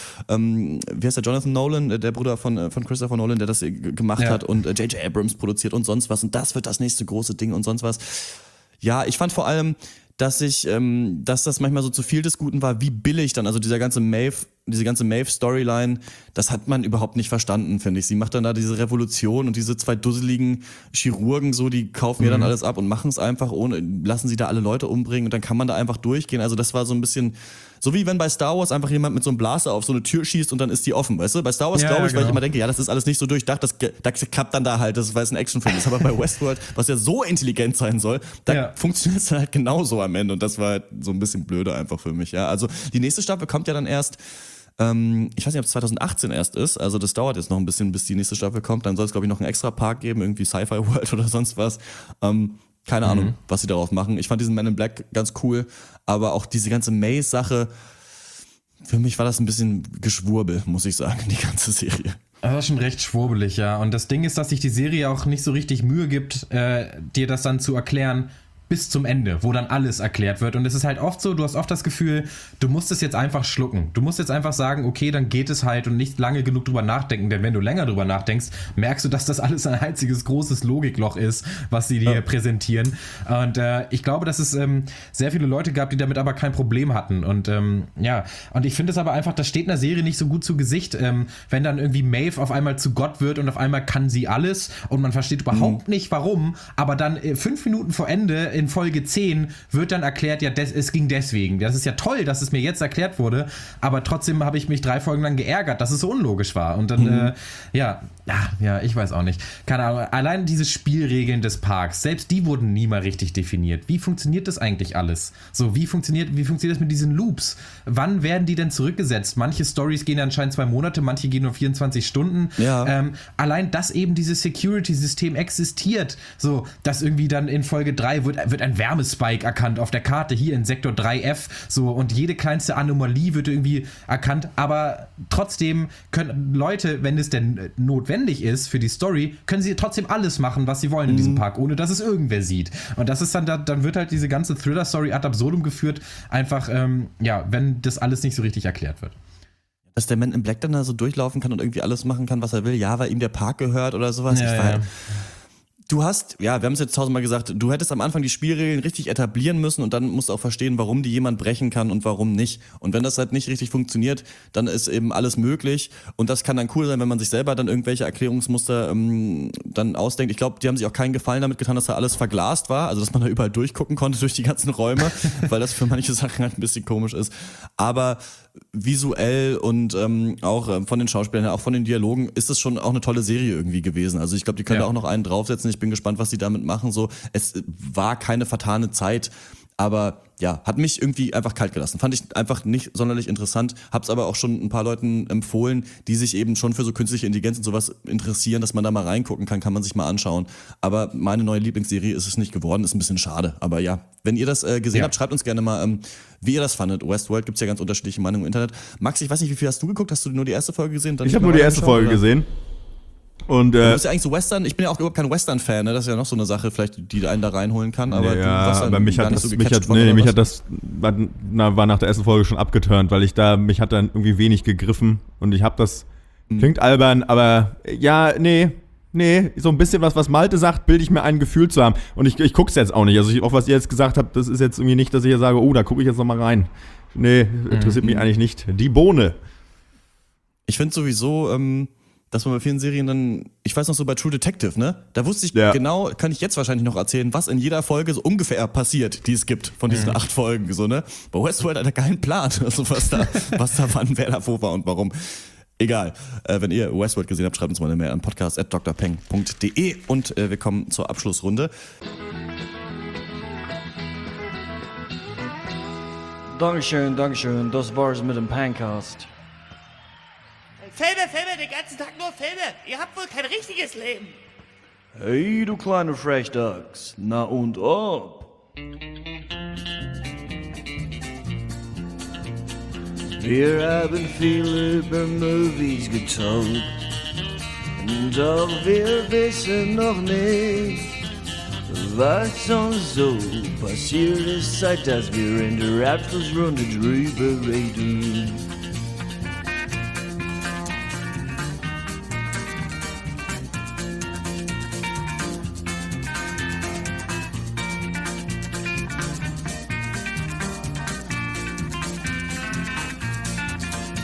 wie heißt der, Jonathan Nolan, der Bruder von Christopher Nolan, der das gemacht hat und J.J. Abrams produziert und sonst was und das wird das nächste große Ding und sonst was. Ja, ich fand vor allem dass das manchmal so zu viel des Guten war, wie billig dann, also diese ganze Maeve-Storyline, das hat man überhaupt nicht verstanden, finde ich. Sie macht dann da diese Revolution und diese 2 dusseligen Chirurgen so, die kaufen ihr dann alles ab und machen es einfach lassen sie da alle Leute umbringen und dann kann man da einfach durchgehen. Also das war so ein bisschen, so wie wenn bei Star Wars einfach jemand mit so einem Blaster auf so eine Tür schießt und dann ist die offen, weißt du? Bei Star Wars glaube ich, weil ich immer denke, ja, das ist alles nicht so durchdacht, das klappt dann da halt, weil es ein Actionfilm ist. Aber bei Westworld, was ja so intelligent sein soll, da funktioniert es dann halt genauso am Ende und das war halt so ein bisschen blöde einfach für mich, ja. Also die nächste Staffel kommt ja dann erst, ich weiß nicht, ob es 2018 erst ist, also das dauert jetzt noch ein bisschen, bis die nächste Staffel kommt, dann soll es, glaube ich, noch einen extra Park geben, irgendwie Sci-Fi World oder sonst was. Keine Ahnung, was sie darauf machen. Ich fand diesen Man in Black ganz cool, aber auch diese ganze Maze-Sache, für mich war das ein bisschen Geschwurbel, muss ich sagen, die ganze Serie. Das ist schon recht schwurbelig, ja. Und das Ding ist, dass sich die Serie auch nicht so richtig Mühe gibt, dir das dann zu erklären, bis zum Ende, wo dann alles erklärt wird. Und es ist halt oft so, du hast oft das Gefühl, du musst es jetzt einfach schlucken. Du musst jetzt einfach sagen, okay, dann geht es halt und nicht lange genug drüber nachdenken. Denn wenn du länger drüber nachdenkst, merkst du, dass das alles ein einziges großes Logikloch ist, was sie dir präsentieren. Und ich glaube, dass es sehr viele Leute gab, die damit aber kein Problem hatten. Und und ich finde es aber einfach, das steht einer Serie nicht so gut zu Gesicht, wenn dann irgendwie Maeve auf einmal zu Gott wird und auf einmal kann sie alles und man versteht überhaupt nicht, warum, aber dann 5 Minuten vor Ende in Folge 10 wird dann erklärt, ja, es ging deswegen. Das ist ja toll, dass es mir jetzt erklärt wurde, aber trotzdem habe ich mich 3 Folgen lang geärgert, dass es so unlogisch war. Und dann, ich weiß auch nicht. Keine Ahnung, allein diese Spielregeln des Parks, selbst die wurden nie mal richtig definiert. Wie funktioniert das eigentlich alles? So, wie funktioniert das mit diesen Loops? Wann werden die denn zurückgesetzt? Manche Stories gehen anscheinend 2 Monate, manche gehen nur 24 Stunden. Ja. Allein, dass eben dieses Security-System existiert, so, dass irgendwie dann in Folge 3 wird ein Wärmespike erkannt auf der Karte, hier in Sektor 3F, so, und jede kleinste Anomalie wird irgendwie erkannt, aber trotzdem können Leute, wenn es denn notwendig ist für die Story, können sie trotzdem alles machen, was sie wollen in diesem Park, ohne dass es irgendwer sieht. Und das ist dann wird halt diese ganze Thriller-Story ad absurdum geführt, einfach, wenn das alles nicht so richtig erklärt wird. Dass der Man in Black dann da so durchlaufen kann und irgendwie alles machen kann, was er will, ja, weil ihm der Park gehört oder sowas. Du hast, wir haben es jetzt 1000-mal gesagt, du hättest am Anfang die Spielregeln richtig etablieren müssen und dann musst du auch verstehen, warum die jemand brechen kann und warum nicht. Und wenn das halt nicht richtig funktioniert, dann ist eben alles möglich und das kann dann cool sein, wenn man sich selber dann irgendwelche Erklärungsmuster dann ausdenkt. Ich glaube, die haben sich auch keinen Gefallen damit getan, dass da alles verglast war, also dass man da überall durchgucken konnte durch die ganzen Räume, weil das für manche Sachen halt ein bisschen komisch ist. Aber visuell und auch von den Schauspielern her, auch von den Dialogen, ist es schon auch eine tolle Serie irgendwie gewesen. Also ich glaube, die können da auch noch einen draufsetzen. Ich bin gespannt, was die damit machen. So, es war keine vertane Zeit, aber ja, hat mich irgendwie einfach kalt gelassen. Fand ich einfach nicht sonderlich interessant. Hab's aber auch schon ein paar Leuten empfohlen, die sich eben schon für so künstliche Intelligenz und sowas interessieren, dass man da mal reingucken kann man sich mal anschauen. Aber meine neue Lieblingsserie ist es nicht geworden, ist ein bisschen schade. Aber ja, wenn ihr das gesehen habt, schreibt uns gerne mal, wie ihr das fandet. Westworld gibt's ja ganz unterschiedliche Meinungen im Internet. Max, ich weiß nicht, wie viel hast du geguckt? Hast du nur die erste Folge gesehen? Ich habe nur die erste Folge gesehen. Und, du bist ja eigentlich so Western, ich bin ja auch überhaupt kein Western-Fan, ne? Das ist ja noch so eine Sache, vielleicht, die einen da reinholen kann, aber aber mich hat das war nach der ersten Folge schon abgeturnt, weil mich hat dann irgendwie wenig gegriffen und ich habe das, klingt albern, aber so ein bisschen was Malte sagt, bilde ich mir ein Gefühl zu haben und ich guck's jetzt auch nicht, also auch was ihr jetzt gesagt habt, das ist jetzt irgendwie nicht, dass ich jetzt sage, da gucke ich jetzt noch mal rein. Nee, interessiert mich eigentlich nicht. Die Bohne. Ich finde sowieso, dass man bei vielen Serien dann, ich weiß noch so bei True Detective, ne? Da wusste ich genau, kann ich jetzt wahrscheinlich noch erzählen, was in jeder Folge so ungefähr passiert, die es gibt von diesen 8 Folgen, so, ne? Bei Westworld hat er keinen Plan, also was da wann, wer da wo war und warum. Egal. Wenn ihr Westworld gesehen habt, schreibt uns mal eine Mail an podcast@drpeng.de und wir kommen zur Abschlussrunde. Dankeschön, das war's mit dem Pancast. Filme, den ganzen Tag nur Filme. Ihr habt wohl kein richtiges Leben. Hey, du kleine Frechdachs, na und ob? Wir haben viel über Movies getalkt, doch wir wissen noch nicht, was uns so passiert ist, seit dass wir in der Abschlussrunde drüber reden.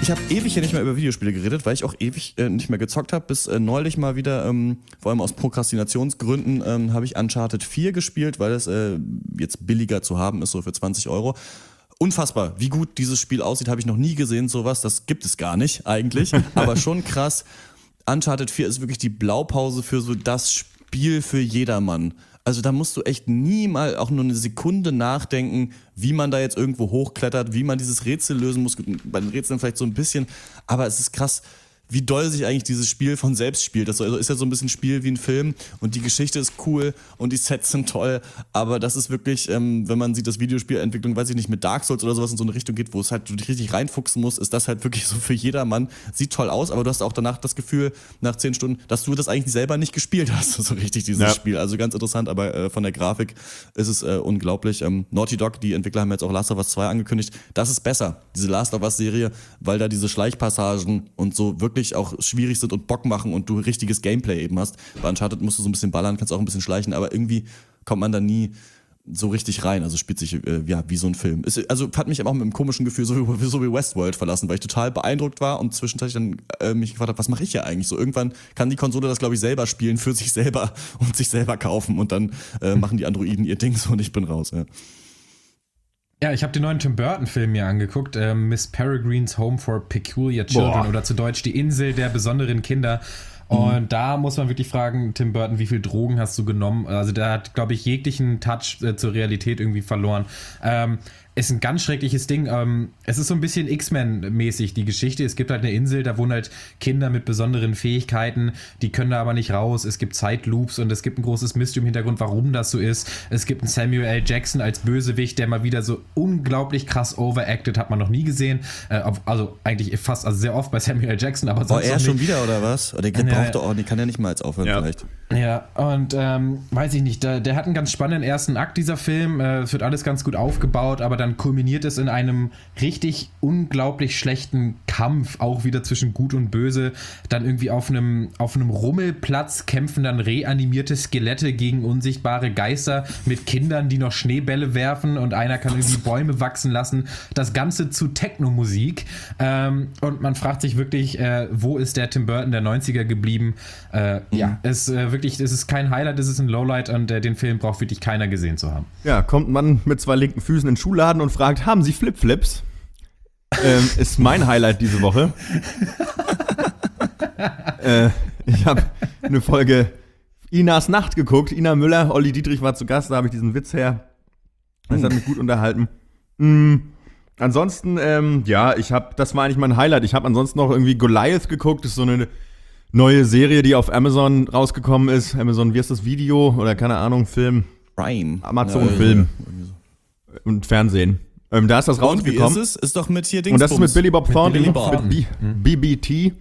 Ich habe ewig hier nicht mehr über Videospiele geredet, weil ich auch ewig nicht mehr gezockt habe. Bis neulich mal wieder, vor allem aus Prokrastinationsgründen, habe ich Uncharted 4 gespielt, weil es jetzt billiger zu haben ist, so für 20 Euro. Unfassbar, wie gut dieses Spiel aussieht, habe ich noch nie gesehen, sowas. Das gibt es gar nicht eigentlich, aber schon krass. Uncharted 4 ist wirklich die Blaupause für so das Spiel für jedermann. Also da musst du echt nie mal auch nur eine Sekunde nachdenken, wie man da jetzt irgendwo hochklettert, wie man dieses Rätsel lösen muss. Bei den Rätseln vielleicht so ein bisschen, aber es ist krass, wie doll sich eigentlich dieses Spiel von selbst spielt. Das ist ja so ein bisschen Spiel wie ein Film und die Geschichte ist cool und die Sets sind toll, aber das ist wirklich, wenn man sieht, dass Videospielentwicklung, weiß ich nicht, mit Dark Souls oder sowas in so eine Richtung geht, wo es halt du dich richtig reinfuchsen musst, ist das halt wirklich so für jedermann. Sieht toll aus, aber du hast auch danach das Gefühl, nach 10 Stunden, dass du das eigentlich selber nicht gespielt hast, so richtig dieses Spiel. Also ganz interessant, aber von der Grafik ist es unglaublich. Naughty Dog, die Entwickler haben jetzt auch Last of Us 2 angekündigt. Das ist besser, diese Last of Us Serie, weil da diese Schleichpassagen und so wirklich auch schwierig sind und Bock machen und du richtiges Gameplay eben hast. Bei Uncharted musst du so ein bisschen ballern, kannst auch ein bisschen schleichen, aber irgendwie kommt man da nie so richtig rein. Also spielt sich wie so ein Film. Also hat mich aber auch mit einem komischen Gefühl so wie Westworld verlassen, weil ich total beeindruckt war und zwischenzeitlich dann mich gefragt habe, was mache ich hier eigentlich? So irgendwann kann die Konsole das, glaube ich, selber spielen für sich selber und sich selber kaufen und dann machen die Androiden ihr Ding so und ich bin raus. Ja. Ja, ich habe den neuen Tim Burton-Film mir angeguckt, Miss Peregrine's Home for Peculiar Children oder zu Deutsch Die Insel der besonderen Kinder. Und da muss man wirklich fragen, Tim Burton, wie viel Drogen hast du genommen? Also der hat, glaube ich, jeglichen Touch zur Realität irgendwie verloren. Ist ein ganz schreckliches Ding. Es ist so ein bisschen X-Men-mäßig, die Geschichte. Es gibt halt eine Insel, da wohnen halt Kinder mit besonderen Fähigkeiten, die können da aber nicht raus. Es gibt Zeitloops und es gibt ein großes Mystery im Hintergrund, warum das so ist. Es gibt einen Samuel L. Jackson als Bösewicht, der mal wieder so unglaublich krass overacted, hat man noch nie gesehen. Also eigentlich fast, also sehr oft bei Samuel L. Jackson, aber sonst er nicht. Schon wieder, oder was? Der braucht doch auch, die kann ja nicht mal jetzt aufhören vielleicht. Ja, und weiß ich nicht, der hat einen ganz spannenden ersten Akt, dieser Film. Es wird alles ganz gut aufgebaut, aber dann kulminiert es in einem richtig unglaublich schlechten Kampf, auch wieder zwischen Gut und Böse. Dann irgendwie auf einem Rummelplatz kämpfen dann reanimierte Skelette gegen unsichtbare Geister mit Kindern, die noch Schneebälle werfen und einer kann irgendwie Bäume wachsen lassen. Das Ganze zu Techno-Musik. Und man fragt sich wirklich, wo ist der Tim Burton der 90er geblieben? Ja, es ist kein Highlight, es ist ein Lowlight und den Film braucht wirklich keiner gesehen zu haben. Ja, kommt ein Mann mit 2 linken Füßen in den Schuhladen und fragt, haben Sie Flipflips? Ist mein Highlight diese Woche. Ich habe eine Folge Inas Nacht geguckt. Ina Müller, Olli Dietrich war zu Gast, da habe ich diesen Witz her. Das hat mich gut unterhalten. Ansonsten, das war eigentlich mein Highlight. Ich habe ansonsten noch irgendwie Goliath geguckt. Das ist so eine neue Serie, die auf Amazon rausgekommen ist. Amazon, wie heißt das, Video? Oder keine Ahnung, Film. Prime. Amazon Film. Und Fernsehen. Da ist das rausgekommen. Und wie ist es? Ist doch mit hier Dingsbums. Und das ist mit Billy Bob Thornton, mit BBT.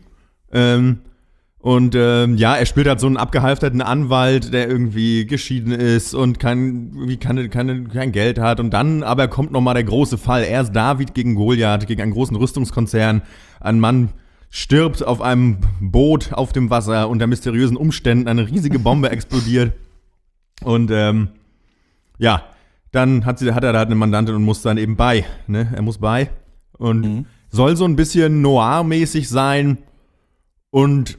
Er spielt halt so einen abgehalfterten Anwalt, der irgendwie geschieden ist und kein Geld hat. Und dann aber kommt nochmal der große Fall. Erst David gegen Goliath, gegen einen großen Rüstungskonzern. Ein Mann stirbt auf einem Boot auf dem Wasser unter mysteriösen Umständen. Eine riesige Bombe explodiert. Und dann hat er da eine Mandantin und muss dann eben bei. Ne? Er muss bei. Und soll so ein bisschen noir-mäßig sein. Und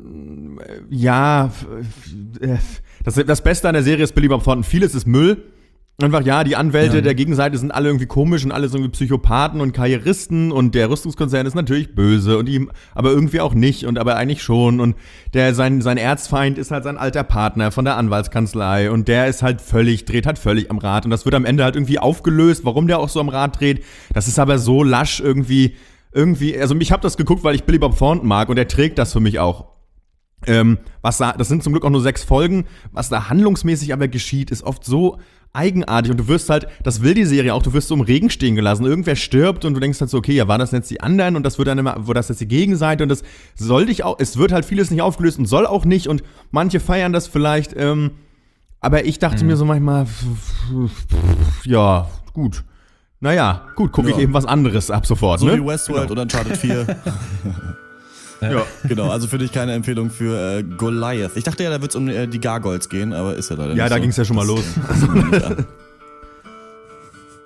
das Beste an der Serie ist Billy Bob Thornton. Vieles ist Müll. Einfach, die Anwälte der Gegenseite sind alle irgendwie komisch und alle so irgendwie Psychopathen und Karrieristen und der Rüstungskonzern ist natürlich böse und ihm aber irgendwie auch nicht und aber eigentlich schon und sein Erzfeind ist halt sein alter Partner von der Anwaltskanzlei und der ist halt dreht halt völlig am Rad und das wird am Ende halt irgendwie aufgelöst, warum der auch so am Rad dreht. Das ist aber so lasch irgendwie, also ich habe das geguckt, weil ich Billy Bob Thornton mag und der trägt das für mich auch. Das sind zum Glück auch nur 6 Folgen, was da handlungsmäßig aber geschieht, ist oft so eigenartig und du wirst halt, das will die Serie auch, du wirst so im Regen stehen gelassen, irgendwer stirbt und du denkst halt so, okay, ja, waren das jetzt die anderen und das wird dann immer, wo das jetzt die Gegenseite und das soll dich auch, es wird halt vieles nicht aufgelöst und soll auch nicht und manche feiern das vielleicht, aber ich dachte mir so manchmal, ja, gut. Naja, gut, gucke ich eben was anderes ab sofort, so ne? wie Westworld oder Uncharted 4. Ja, genau, also für dich keine Empfehlung für Goliath. Ich dachte ja, da wird es um die Gargoyles gehen, aber ist ja leider nicht so. Ja, da ging es ja schon mal los.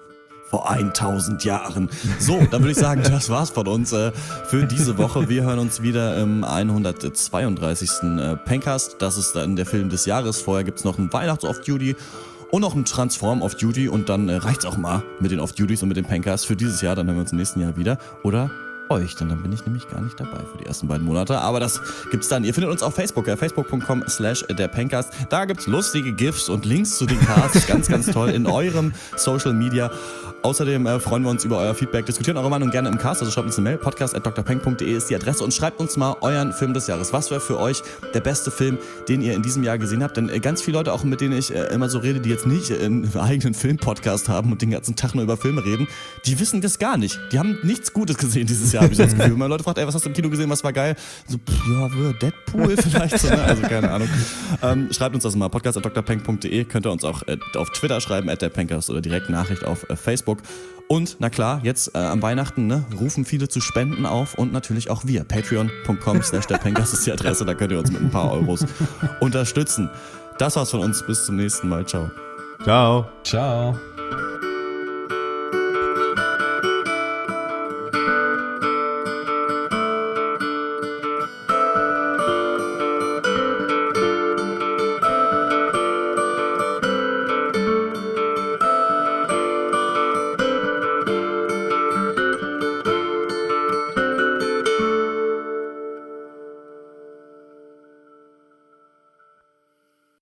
vor 1000 Jahren. So, dann würde ich sagen, das war's von uns für diese Woche. Wir hören uns wieder im 132. Pencast. Das ist dann der Film des Jahres. Vorher gibt's noch einen Weihnachts-Off-Duty und noch einen Transform-Off-Duty. Und dann reicht's auch mal mit den Off-Duties und mit dem Pencast für dieses Jahr. Dann hören wir uns im nächsten Jahr wieder. Oder euch, denn dann bin ich nämlich gar nicht dabei für die ersten beiden Monate. Aber das gibt's dann. Ihr findet uns auf Facebook, facebook.com/derpencast. Da gibt's lustige GIFs und Links zu den Casts. Ganz, ganz toll in eurem Social Media. Außerdem freuen wir uns über euer Feedback. Diskutieren eure Meinung gerne im Cast. Also schreibt uns eine Mail. podcast@drpeng.de ist die Adresse. Und schreibt uns mal euren Film des Jahres. Was wäre für euch der beste Film, den ihr in diesem Jahr gesehen habt? Denn ganz viele Leute, auch mit denen ich immer so rede, die jetzt nicht einen eigenen Film-Podcast haben und den ganzen Tag nur über Filme reden, die wissen das gar nicht. Die haben nichts Gutes gesehen dieses Jahr, habe ich das Gefühl. Wenn man Leute fragt, ey, was hast du im Kino gesehen, was war geil? So, Deadpool vielleicht, so, ne? Also keine Ahnung. Schreibt uns das mal, podcast@drpeng.de. Könnt ihr uns auch auf Twitter schreiben, @derpencast oder direkt Nachricht auf Facebook. Und, na klar, jetzt am Weihnachten, ne, rufen viele zu Spenden auf und natürlich auch wir. Patreon.com/derpencast ist die Adresse, da könnt ihr uns mit ein paar Euros unterstützen. Das war's von uns, bis zum nächsten Mal. Ciao. Ciao. Ciao.